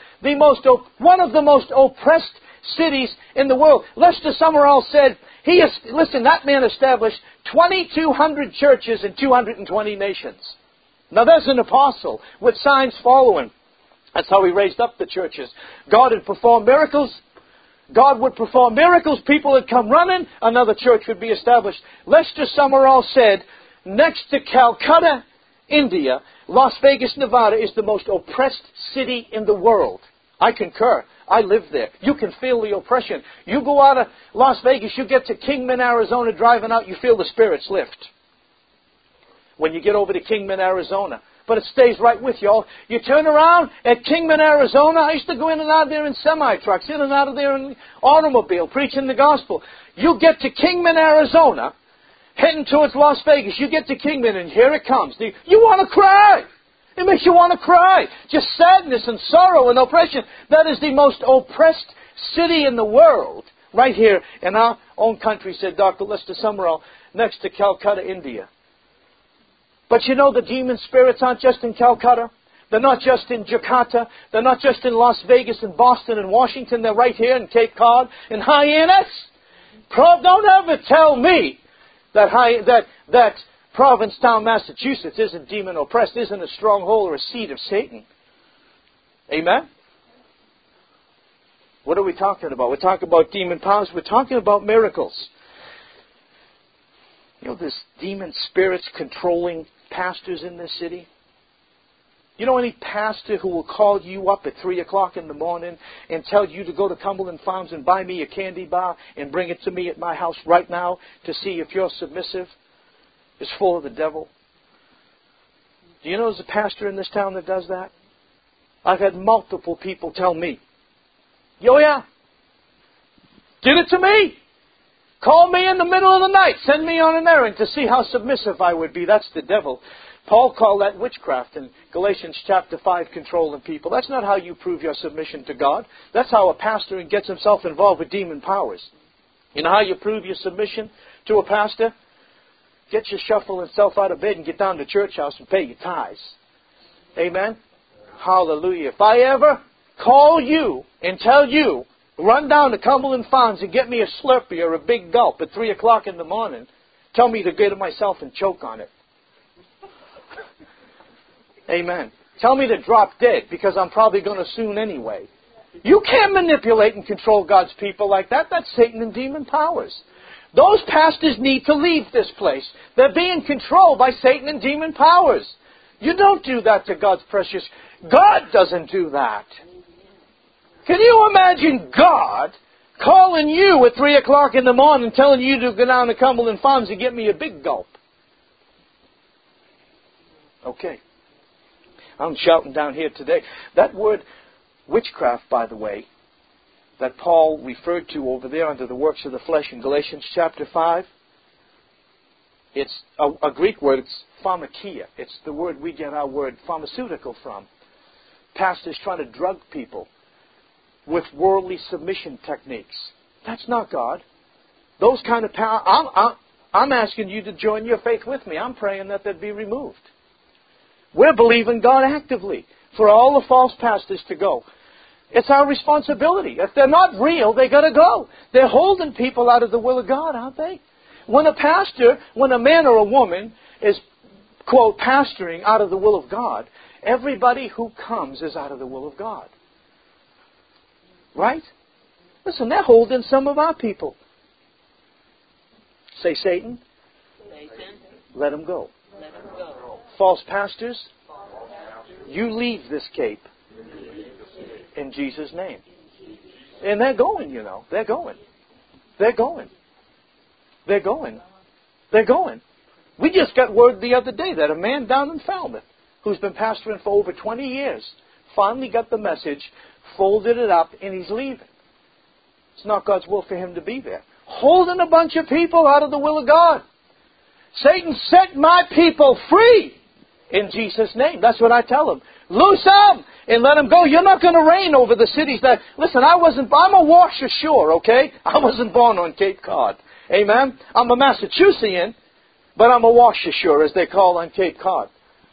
One of the most oppressed cities in the world. Lester Sumrall said, that man established 2,200 churches in 220 nations. Now there's an apostle with signs following. That's how he raised up the churches. God had performed miracles. God would perform miracles. People would come running. Another church would be established. Lester Sumrall said, next to Calcutta, India, Las Vegas, Nevada is the most oppressed city in the world. I concur. I live there. You can feel the oppression. You go out of Las Vegas, you get to Kingman, Arizona, driving out, you feel the spirits lift. When you get over to Kingman, Arizona. But it stays right with you all. You turn around at Kingman, Arizona. I used to go in and out of there in semi-trucks, in and out of there in automobile, preaching the gospel. You get to Kingman, Arizona, heading towards Las Vegas. You get to Kingman, and here it comes. You want to cry. It makes you want to cry. Just sadness and sorrow and oppression. That is the most oppressed city in the world. Right here in our own country, said Dr. Lester Sumrall, next to Calcutta, India. But you know the demon spirits aren't just in Calcutta. They're not just in Jakarta. They're not just in Las Vegas and Boston and Washington. They're right here in Cape Cod and Hyannis. Don't ever tell me that Provincetown, Massachusetts isn't demon oppressed, isn't a stronghold or a seat of Satan. Amen? What are we talking about? We're talking about demon powers. We're talking about miracles. You know, there's demon spirits controlling pastors in this city. You know any pastor who will call you up at 3 o'clock in the morning and tell you to go to Cumberland Farms and buy me a candy bar and bring it to me at my house right now to see if you're submissive? Is full of the devil. Do you know there's a pastor in this town that does that? I've had multiple people tell me, "Yo, yeah, give it to me. Call me in the middle of the night. Send me on an errand to see how submissive I would be." That's the devil. Paul called that witchcraft in Galatians chapter 5, controlling people. That's not how you prove your submission to God. That's how a pastor gets himself involved with demon powers. You know how you prove your submission to a pastor? Get your shuffling self out of bed and get down to the church house and pay your tithes. Amen? Hallelujah. If I ever call you and tell you, run down to Cumberland Farms and get me a Slurpee or a big gulp at 3 o'clock in the morning, tell me to get it myself and choke on it. Amen. Tell me to drop dead because I'm probably going to soon anyway. You can't manipulate and control God's people like that. That's Satan and demon powers. Those pastors need to leave this place. They're being controlled by Satan and demon powers. You don't do that to God's precious. God doesn't do that. Can you imagine God calling you at 3 o'clock in the morning telling you to go down to Cumberland Farms and get me a big gulp? Okay. I'm shouting down here today. That word witchcraft, by the way, that Paul referred to over there under the works of the flesh in Galatians chapter 5, it's a Greek word. It's pharmakia. It's the word we get our word pharmaceutical from. Pastors trying to drug people with worldly submission techniques. That's not God. Those kind of power. I'm asking you to join your faith with me. I'm praying that be removed. We're believing God actively for all the false pastors to go. It's our responsibility. If they're not real, they got to go. They're holding people out of the will of God, aren't they? When a man or a woman is, quote, pastoring out of the will of God, everybody who comes is out of the will of God. Right? Listen, they're holding some of our people. Say, Satan, let them go. Let them go. False pastors, you leave this cape in Jesus' name. And they're going, you know. They're going. They're going. They're going. They're going. We just got word the other day that a man down in Falmouth who's been pastoring for over 20 years finally got the message, folded it up, and he's leaving. It's not God's will for him to be there. Holding a bunch of people out of the will of God. Satan, set my people free in Jesus' name. That's what I tell them. Loose them and let them go. You're not going to reign over the cities that... Listen, I'm a wash ashore, okay? I wasn't born on Cape Cod. Amen? I'm a Massachusettsian, but I'm a wash ashore, as they call on Cape Cod.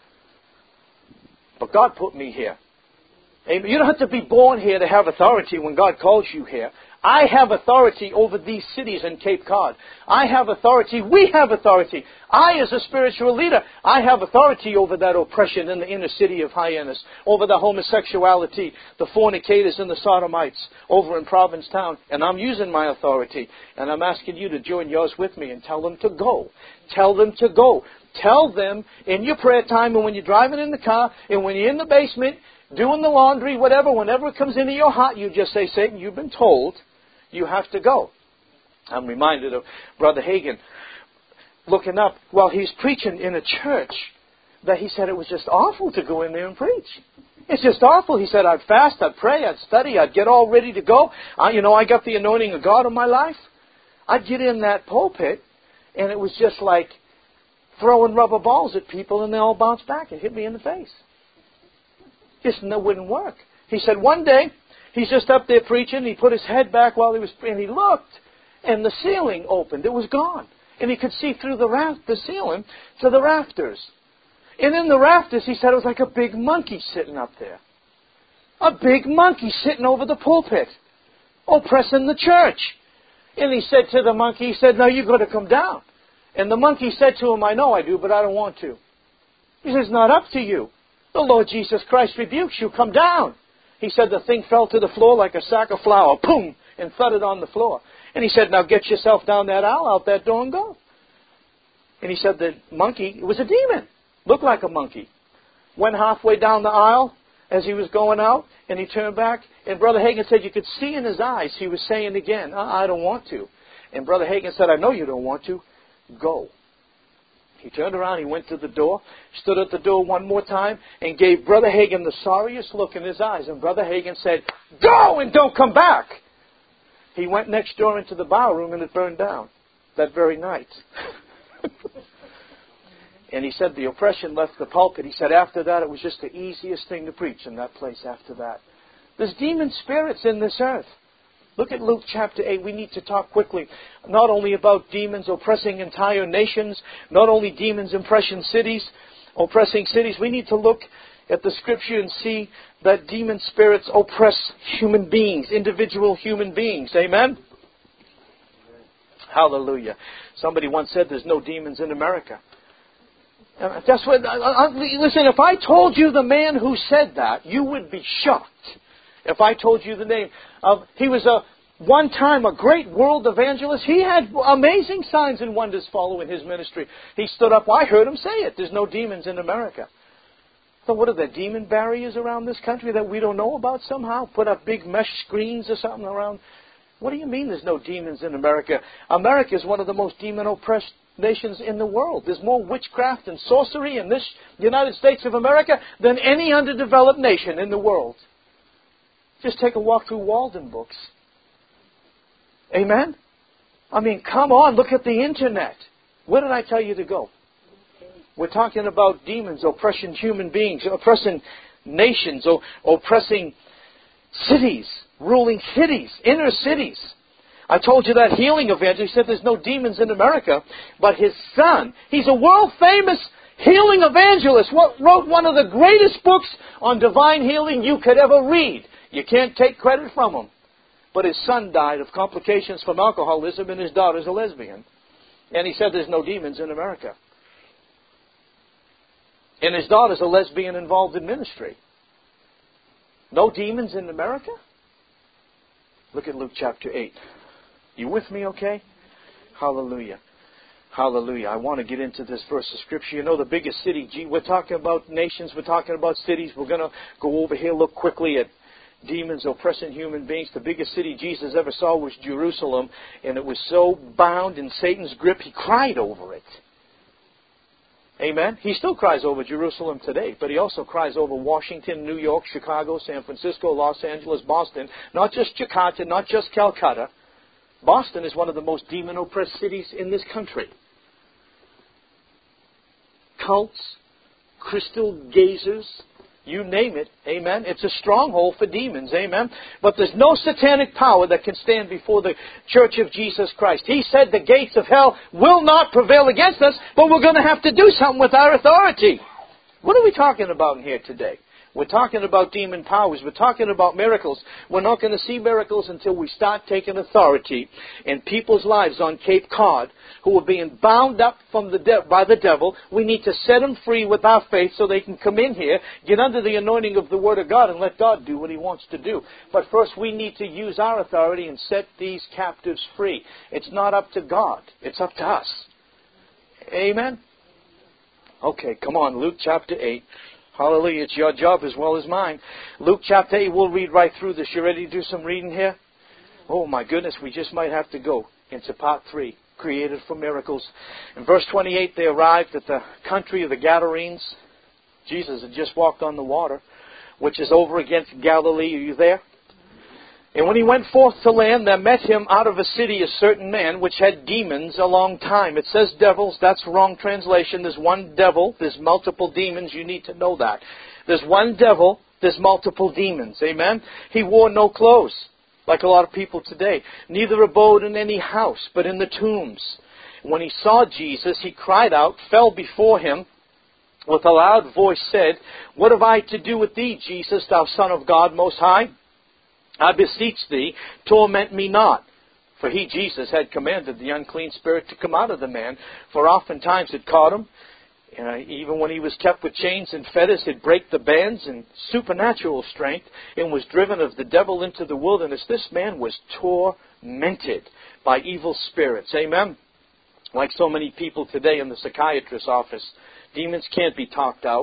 But God put me here. Amen. You don't have to be born here to have authority when God calls you here. I have authority over these cities in Cape Cod. I have authority. We have authority. I, as a spiritual leader, I have authority over that oppression in the inner city of Hyannis, over the homosexuality, the fornicators and the sodomites over in Provincetown. And I'm using my authority. And I'm asking you to join yours with me and tell them to go. Tell them to go. Tell them in your prayer time and when you're driving in the car and when you're in the basement, doing the laundry, whatever, whenever it comes into your heart, you just say, Satan, you've been told you have to go. I'm reminded of Brother Hagin looking up while he's preaching in a church that he said it was just awful to go in there and preach. It's just awful. He said, I'd fast, I'd pray, I'd study, I'd get all ready to go. I got the anointing of God on my life. I'd get in that pulpit and it was just like throwing rubber balls at people and they all bounced back and hit me in the face. Just wouldn't work. He said one day, he's just up there preaching. He put his head back while he was praying. He looked, and the ceiling opened. It was gone. And he could see through the ceiling to the rafters. And in the rafters, he said it was like a big monkey sitting up there. A big monkey sitting over the pulpit, oppressing the church. And he said to the monkey, he said, no, you've got to come down. And the monkey said to him, I know I do, but I don't want to. He says, it's not up to you. The Lord Jesus Christ rebukes you. Come down. He said the thing fell to the floor like a sack of flour. Boom! And thudded on the floor. And he said, now get yourself down that aisle, out that door and go. And he said the monkey, it was a demon. Looked like a monkey. went halfway down the aisle as he was going out, and he turned back, and Brother Hagin said you could see in his eyes he was saying again, I don't want to. And Brother Hagin said, I know you don't want to. Go. He turned around, he went to the door, stood at the door one more time, and gave Brother Hagin the sorriest look in his eyes. And Brother Hagin said, go and don't come back. He went next door into the bar room and it burned down that very night. And he said the oppression left the pulpit. He said after that it was just the easiest thing to preach in that place after that. There's demon spirits in this earth. Look at Luke chapter 8. We need to talk quickly not only about demons oppressing entire nations, not only demons oppressing cities. We need to look at the scripture and see that demon spirits oppress human beings, individual human beings. Amen? Hallelujah. Somebody once said there's no demons in America. That's what. Listen, if I told you the man who said that, you would be shocked. If I told you the name of, he was one time a great world evangelist. He had amazing signs and wonders following his ministry. He stood up. I heard him say it. There's no demons in America. So what are there, demon barriers around this country that we don't know about somehow? Put up big mesh screens or something around? What do you mean there's no demons in America? America is one of the most demon-oppressed nations in the world. There's more witchcraft and sorcery in this United States of America than any underdeveloped nation in the world. Just take a walk through Walden books. Amen? I mean, come on, look at the internet. Where did I tell you to go? We're talking about demons oppressing human beings, oppressing nations, oppressing cities, ruling cities, inner cities. I told you that healing evangelist said there's no demons in America, but his son, he's a world-famous healing evangelist, wrote one of the greatest books on divine healing you could ever read. You can't take credit from him. But his son died of complications from alcoholism, and his daughter's a lesbian. And he said there's no demons in America. And his daughter's a lesbian involved in ministry. No demons in America? Look at Luke chapter 8. You with me okay? Hallelujah. Hallelujah. I want to get into this verse of Scripture. You know the biggest city. We're talking about nations. We're talking about cities. We're going to go over here, look quickly at demons oppressing human beings. The biggest city Jesus ever saw was Jerusalem. And it was so bound in Satan's grip, he cried over it. Amen? He still cries over Jerusalem today. But he also cries over Washington, New York, Chicago, San Francisco, Los Angeles, Boston. Not just Jakarta, not just Calcutta. Boston is one of the most demon-oppressed cities in this country. Cults, crystal gazers, you name it, amen. It's a stronghold for demons, amen. But there's no satanic power that can stand before the Church of Jesus Christ. He said the gates of hell will not prevail against us, but we're going to have to do something with our authority. What are we talking about in here today? We're talking about demon powers. We're talking about miracles. We're not going to see miracles until we start taking authority in people's lives on Cape Cod who are being bound up from by the devil. We need to set them free with our faith so they can come in here, get under the anointing of the Word of God, and let God do what He wants to do. But first we need to use our authority and set these captives free. It's not up to God. It's up to us. Amen? Okay, come on, Luke chapter 8. Hallelujah. It's your job as well as mine. Luke chapter 8, we'll read right through this. You ready to do some reading here? Oh my goodness, we just might have to go into part 3, created for miracles. In verse 28, they arrived at the country of the Gadarenes. Jesus had just walked on the water, which is over against Galilee. Are you there? And when he went forth to land, there met him out of a city a certain man which had demons a long time. It says devils. That's wrong translation. There's one devil. There's multiple demons. You need to know that. There's one devil. There's multiple demons. Amen? He wore no clothes, like a lot of people today. Neither abode in any house, but in the tombs. When he saw Jesus, he cried out, fell before him, with a loud voice said, What have I to do with thee, Jesus, thou Son of God Most High? I beseech thee, torment me not. For he, Jesus, had commanded the unclean spirit to come out of the man, for oftentimes it caught him. Even when he was kept with chains and fetters, he'd break the bands in supernatural strength, and was driven of the devil into the wilderness. This man was tormented by evil spirits. Amen? Like so many people today in the psychiatrist's office. Demons can't be talked out.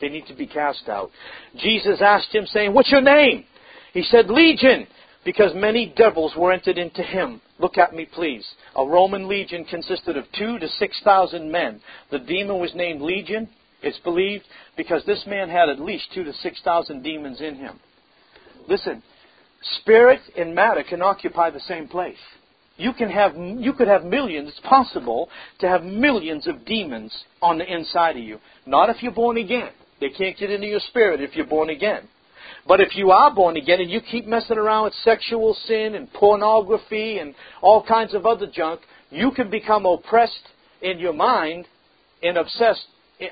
They need to be cast out. Jesus asked him, saying, "What's your name?" He said, "Legion," because many devils were entered into him. Look at me, please. A Roman legion consisted of 2,000 to 6,000 men. The demon was named Legion, it's believed, because this man had at least 2,000 to 6,000 demons in him. Listen, spirit and matter can occupy the same place. You could have millions. It's possible to have millions of demons on the inside of you. Not if you're born again. They can't get into your spirit if you're born again. But if you are born again and you keep messing around with sexual sin and pornography and all kinds of other junk, you can become oppressed in your mind and obsessed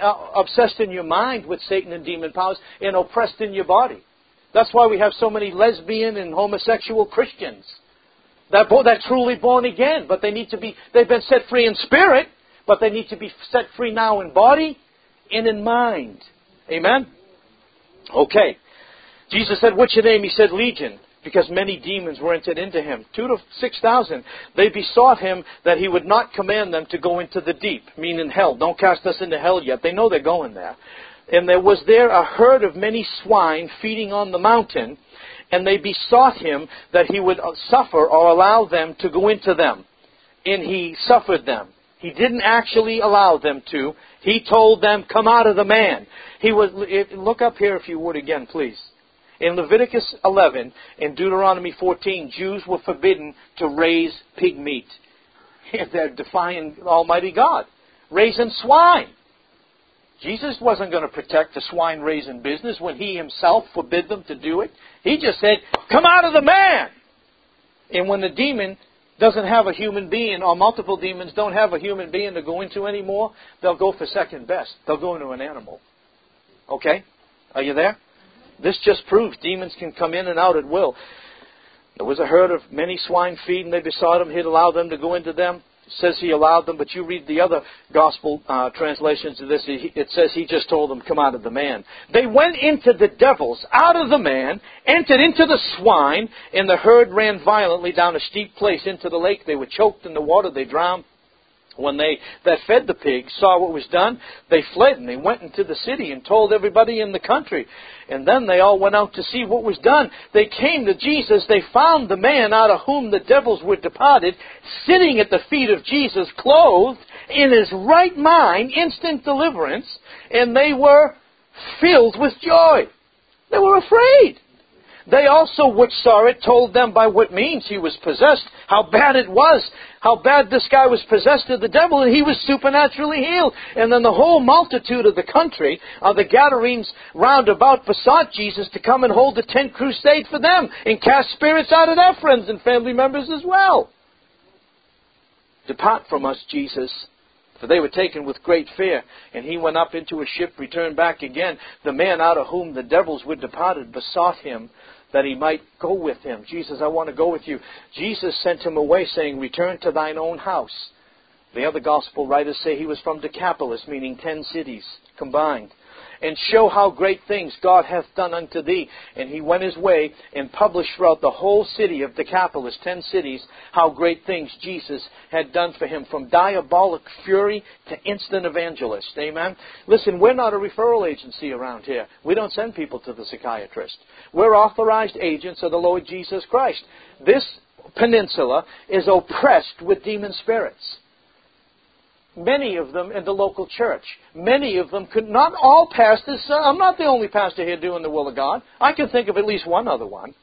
in your mind with Satan and demon powers and oppressed in your body. That's why we have so many lesbian and homosexual Christians. They're truly born again, but they've been set free in spirit, but they need to be set free now in body and in mind. Amen? Okay. Jesus said, "What's your name?" He said, "Legion," because many demons were entered into him. 2,000 to 6,000. They besought him that he would not command them to go into the deep, meaning hell. Don't cast us into hell yet. They know they're going there. And there was there a herd of many swine feeding on the mountain, and they besought him that he would suffer or allow them to go into them. And he suffered them. He didn't actually allow them to. He told them, "Come out of the man." Look up here if you would again, please. In Leviticus 11 and Deuteronomy 14, Jews were forbidden to raise pig meat. They're defying Almighty God. Raising swine. Jesus wasn't going to protect the swine raising business when He Himself forbid them to do it. He just said, "Come out of the man!" And when the demon doesn't have a human being, or multiple demons don't have a human being to go into anymore, they'll go for second best. They'll go into an animal. Okay? Are you there? This just proves demons can come in and out at will. There was a herd of many swine feeding. They besought him. He'd allow them to go into them. It says he allowed them, but you read the other gospel translations of this. It says he just told them, "Come out of the man." They went into the devils, out of the man, entered into the swine, and the herd ran violently down a steep place into the lake. They were choked in the water. They drowned. When they that fed the pigs saw what was done, they fled and they went into the city and told everybody in the country. And then they all went out to see what was done. They came to Jesus. They found the man out of whom the devils were departed, sitting at the feet of Jesus, clothed in his right mind, instant deliverance, and they were filled with joy. They were afraid. They also, which saw it, told them by what means he was possessed, how bad it was, how bad this guy was possessed of the devil, and he was supernaturally healed. And then the whole multitude of the country, of the Gadarenes round about, besought Jesus to come and hold a tent crusade for them and cast spirits out of their friends and family members as well. "Depart from us, Jesus." For they were taken with great fear. And he went up into a ship, returned back again. The man out of whom the devils were departed besought him that he might go with him. "Jesus, I want to go with you." Jesus sent him away, saying, "Return to thine own house." The other gospel writers say he was from Decapolis, meaning 10 cities combined. "And show how great things God hath done unto thee." And he went his way and published throughout the whole city of Decapolis, 10 cities, how great things Jesus had done for him, from diabolic fury to instant evangelist. Amen? Listen, we're not a referral agency around here. We don't send people to the psychiatrist. We're authorized agents of the Lord Jesus Christ. This peninsula is oppressed with demon spirits. Many of them in the local church. Many of them could, not all pastors. I'm not the only pastor here doing the will of God. I can think of at least one other one.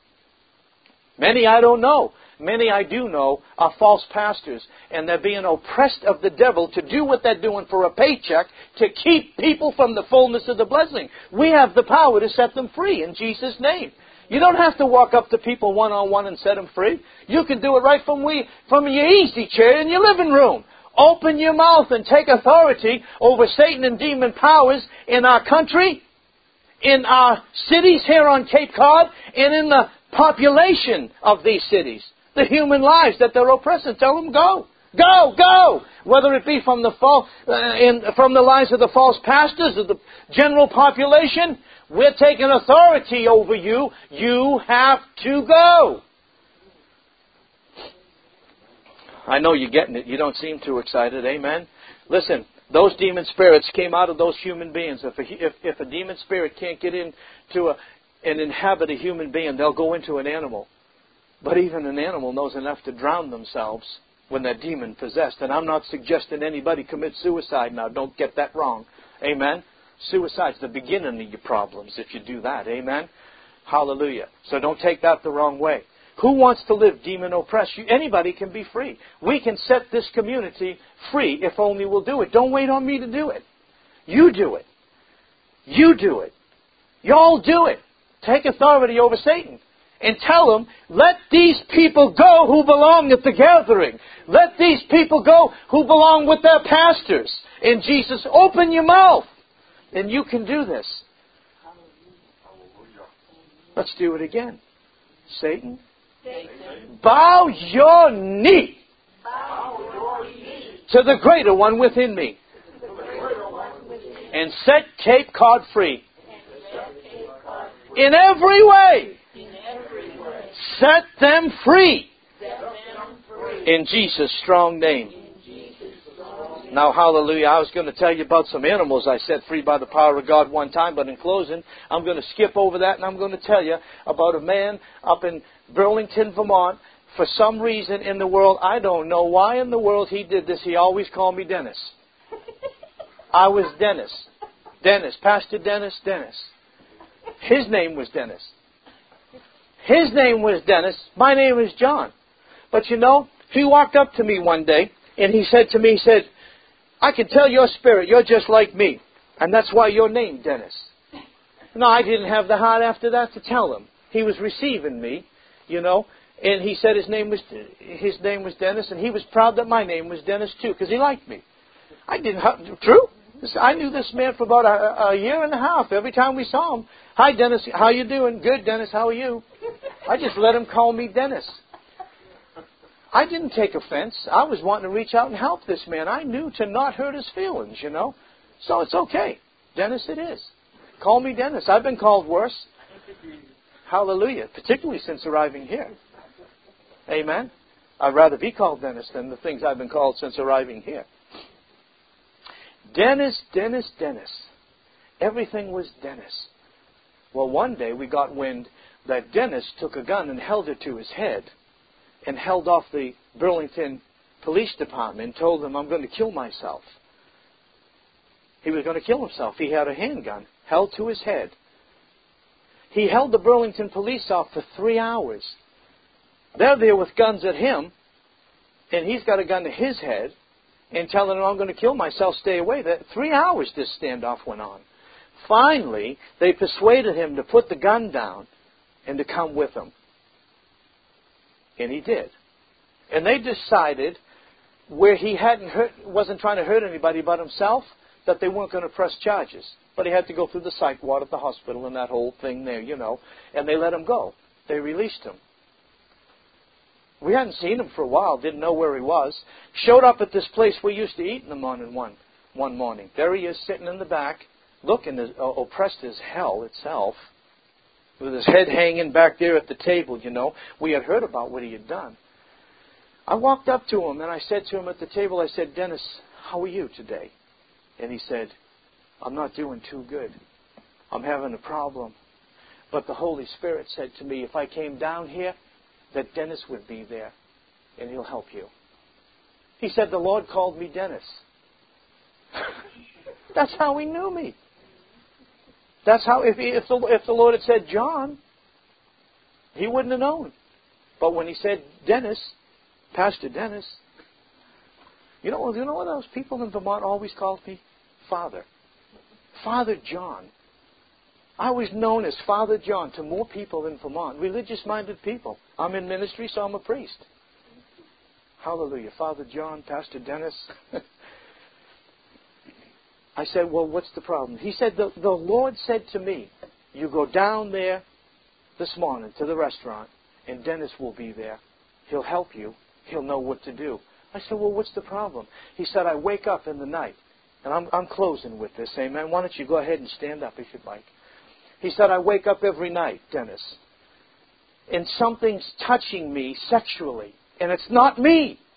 Many I don't know. Many I do know are false pastors. And they're being oppressed of the devil to do what they're doing for a paycheck to keep people from the fullness of the blessing. We have the power to set them free in Jesus' name. You don't have to walk up to people one-on-one and set them free. You can do it right from your easy chair in your living room. Open your mouth and take authority over Satan and demon powers in our country, in our cities here on Cape Cod, and in the population of these cities. The human lives that they're oppressing. Tell them, go. Go, go! Whether it be from from the lives of the false pastors or the general population, we're taking authority over you. You have to go. I know you're getting it. You don't seem too excited. Amen. Listen, Those demon spirits came out of those human beings. If a demon spirit can't get into and inhabit a human being, they'll go into an animal. But even an animal knows enough to drown themselves when they're demon possessed. And I'm not suggesting anybody commit suicide now. Don't get that wrong. Amen? Suicide's the beginning of your problems if you do that. Amen? Hallelujah. So don't take that the wrong way. Who wants to live demon oppressed? Anybody can be free. We can set this community free if only we'll do it. Don't wait on me to do it. You do it. You do it. Y'all do it. Take authority over Satan. And tell him, let these people go who belong at the gathering. Let these people go who belong with their pastors. And Jesus, open your mouth. And you can do this. Let's do it again. Satan, bow your knee to the greater one within me. And set Cape Cod free. In every way. Set them free. In Jesus' strong name. Now, hallelujah, I was going to tell you about some animals I set free by the power of God one time, but in closing, I'm going to skip over that and I'm going to tell you about a man up in Burlington, Vermont. For some reason in the world, I don't know why in the world he did this. He always called me Dennis. I was Dennis. Dennis. Pastor Dennis. Dennis. His name was Dennis. His name was Dennis. My name is John. But you know, he walked up to me one day and he said to me, he said, I can tell your spirit, you're just like me. And that's why you're named Dennis. No, I didn't have the heart after that to tell him. He was receiving me, you know. And he said his name was Dennis, and he was proud that my name was Dennis too, because he liked me. I didn't. True. I knew this man for about a year and a half. Every time we saw him, hi Dennis, how you doing? Good, Dennis. How are you? I just let him call me Dennis. I didn't take offense. I was wanting to reach out and help this man. I knew to not hurt his feelings, you know. So it's okay. Dennis it is. Call me Dennis. I've been called worse. Hallelujah. Particularly since arriving here. Amen. I'd rather be called Dennis than the things I've been called since arriving here. Dennis, Dennis, Dennis. Everything was Dennis. Well, one day we got wind that Dennis took a gun and held it to his head and held off the Burlington Police Department and told them, I'm going to kill myself. He was going to kill himself. He had a handgun held to his head. He held the Burlington police off for 3 hours. They're there with guns at him, and he's got a gun to his head, and telling them, I'm going to kill myself, stay away. 3 hours this standoff went on. Finally, they persuaded him to put the gun down and to come with them. And he did. And they decided, where he wasn't trying to hurt anybody but himself, that they weren't going to press charges. But he had to go through the psych ward at the hospital and that whole thing there, you know. And they let him go. They released him. We hadn't seen him for a while, didn't know where he was. Showed up at this place we used to eat in the morning one morning. There he is sitting in the back, looking as oppressed as hell itself, with his head hanging back there at the table, you know. We had heard about what he had done. I walked up to him and I said to him at the table, I said, Dennis, how are you today? And he said, I'm not doing too good. I'm having a problem. But the Holy Spirit said to me, if I came down here, that Dennis would be there and he'll help you. He said, the Lord called me Dennis. That's how he knew me. That's how, if the Lord had said John, he wouldn't have known. But when he said Dennis, Pastor Dennis, you know what those people in Vermont always called me? Father. Father John. I was known as Father John to more people in Vermont, religious-minded people. I'm in ministry, so I'm a priest. Hallelujah. Father John, Pastor Dennis. I said, well, what's the problem? He said, the Lord said to me, you go down there this morning to the restaurant, and Dennis will be there. He'll help you. He'll know what to do. I said, well, what's the problem? He said, I wake up in the night, and I'm closing with this, amen. Why don't you go ahead and stand up if you'd like. He said, I wake up every night, Dennis, and something's touching me sexually, and it's not me.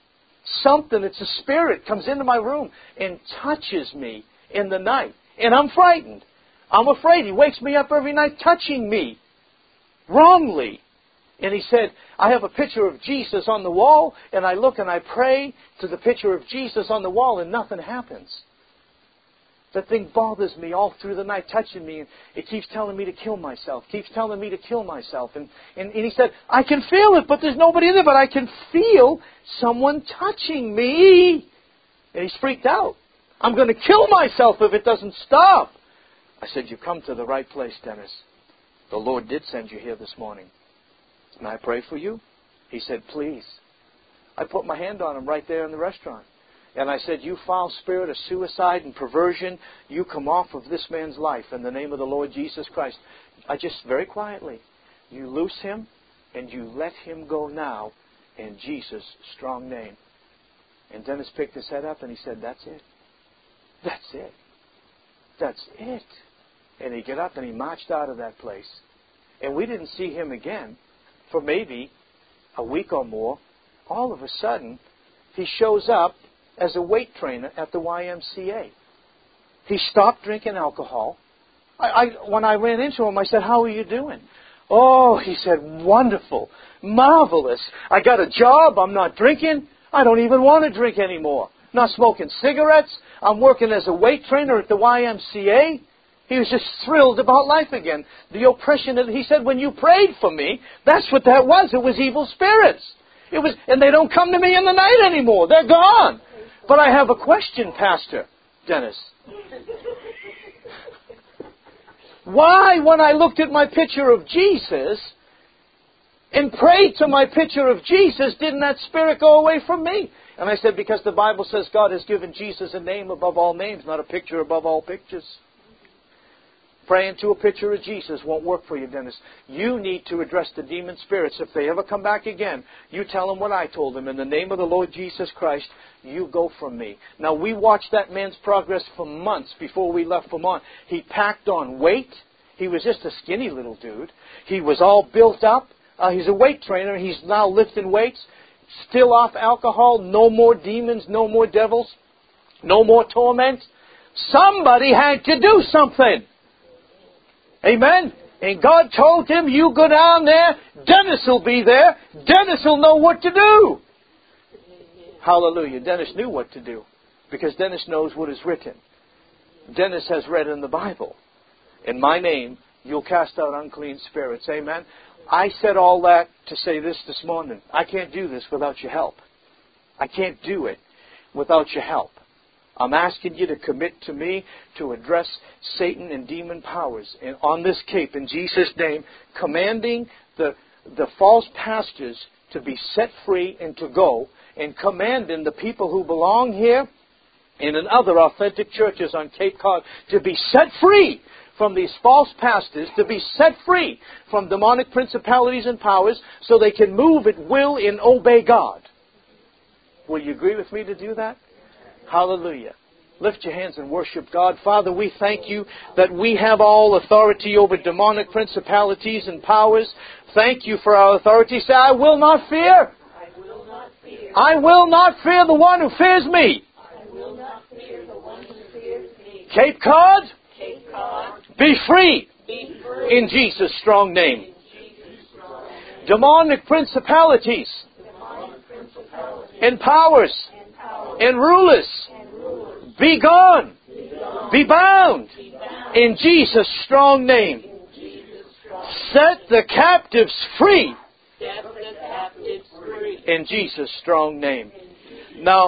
something, it's a spirit, comes into my room and touches me in the night. And I'm frightened. I'm afraid. He wakes me up every night touching me wrongly. And he said, I have a picture of Jesus on the wall, and I look and I pray to the picture of Jesus on the wall, and nothing happens. That thing bothers me all through the night, touching me, and it keeps telling me to kill myself, keeps telling me to kill myself. And he said, I can feel it, but there's nobody there, but I can feel someone touching me. And he's freaked out. I'm going to kill myself if it doesn't stop. I said, you come to the right place, Dennis. The Lord did send you here this morning. Can I pray for you? He said, please. I put my hand on him right there in the restaurant. And I said, you foul spirit of suicide and perversion, you come off of this man's life in the name of the Lord Jesus Christ. I just, very quietly, you loose him and you let him go now in Jesus' strong name. And Dennis picked his head up and he said, that's it. That's it. That's it. And he got up and he marched out of that place. And we didn't see him again for maybe a week or more. All of a sudden, he shows up as a weight trainer at the YMCA. He stopped drinking alcohol. When I ran into him, I said, how are you doing? Oh, he said, wonderful, marvelous. I got a job. I'm not drinking. I don't even want to drink anymore. Not smoking cigarettes. I'm working as a weight trainer at the YMCA. He was just thrilled about life again. The oppression, he said, when you prayed for me, that's what that was. It was evil spirits. It was, and they don't come to me in the night anymore. They're gone. But I have a question, Pastor Dennis. Why, when I looked at my picture of Jesus and prayed to my picture of Jesus, didn't that spirit go away from me? And I said, because the Bible says God has given Jesus a name above all names, not a picture above all pictures. Praying to a picture of Jesus won't work for you, Dennis. You need to address the demon spirits. If they ever come back again, you tell them what I told them. In the name of the Lord Jesus Christ, you go from me. Now, we watched that man's progress for months before we left Vermont. He packed on weight. He was just a skinny little dude. He was all built up. He's a weight trainer. He's now lifting weights. Still off alcohol. No more demons. No more devils. No more torment. Somebody had to do something. Amen? And God told him, you go down there, Dennis will be there, Dennis will know what to do. Hallelujah. Dennis knew what to do, because Dennis knows what is written. Dennis has read in the Bible, in my name, you'll cast out unclean spirits. Amen? I said all that to say this morning. I can't do this without your help. I can't do it without your help. I'm asking you to commit to me to address Satan and demon powers and on this Cape in Jesus' name, commanding the false pastors to be set free and to go, and commanding the people who belong here and in other authentic churches on Cape Cod to be set free from these false pastors, to be set free from demonic principalities and powers so they can move at will and obey God. Will you agree with me to do that? Hallelujah. Lift your hands and worship God. Father, we thank you that we have all authority over demonic principalities and powers. Thank you for our authority. Say, I will not fear. I will not fear. I will not fear the one who fears me. I will not fear the one who fears me. Cape Cod, Cape Cod, be free. be free. In Jesus' strong name. In Jesus' strong name. Demonic principalities Demonic principalities and powers and powers and rulers, and rulers be gone. be gone. Be bound. Be bound. In Jesus' strong name. In Jesus' strong Set the captives free. Set the captives free. In Jesus' strong name. In Jesus' Now,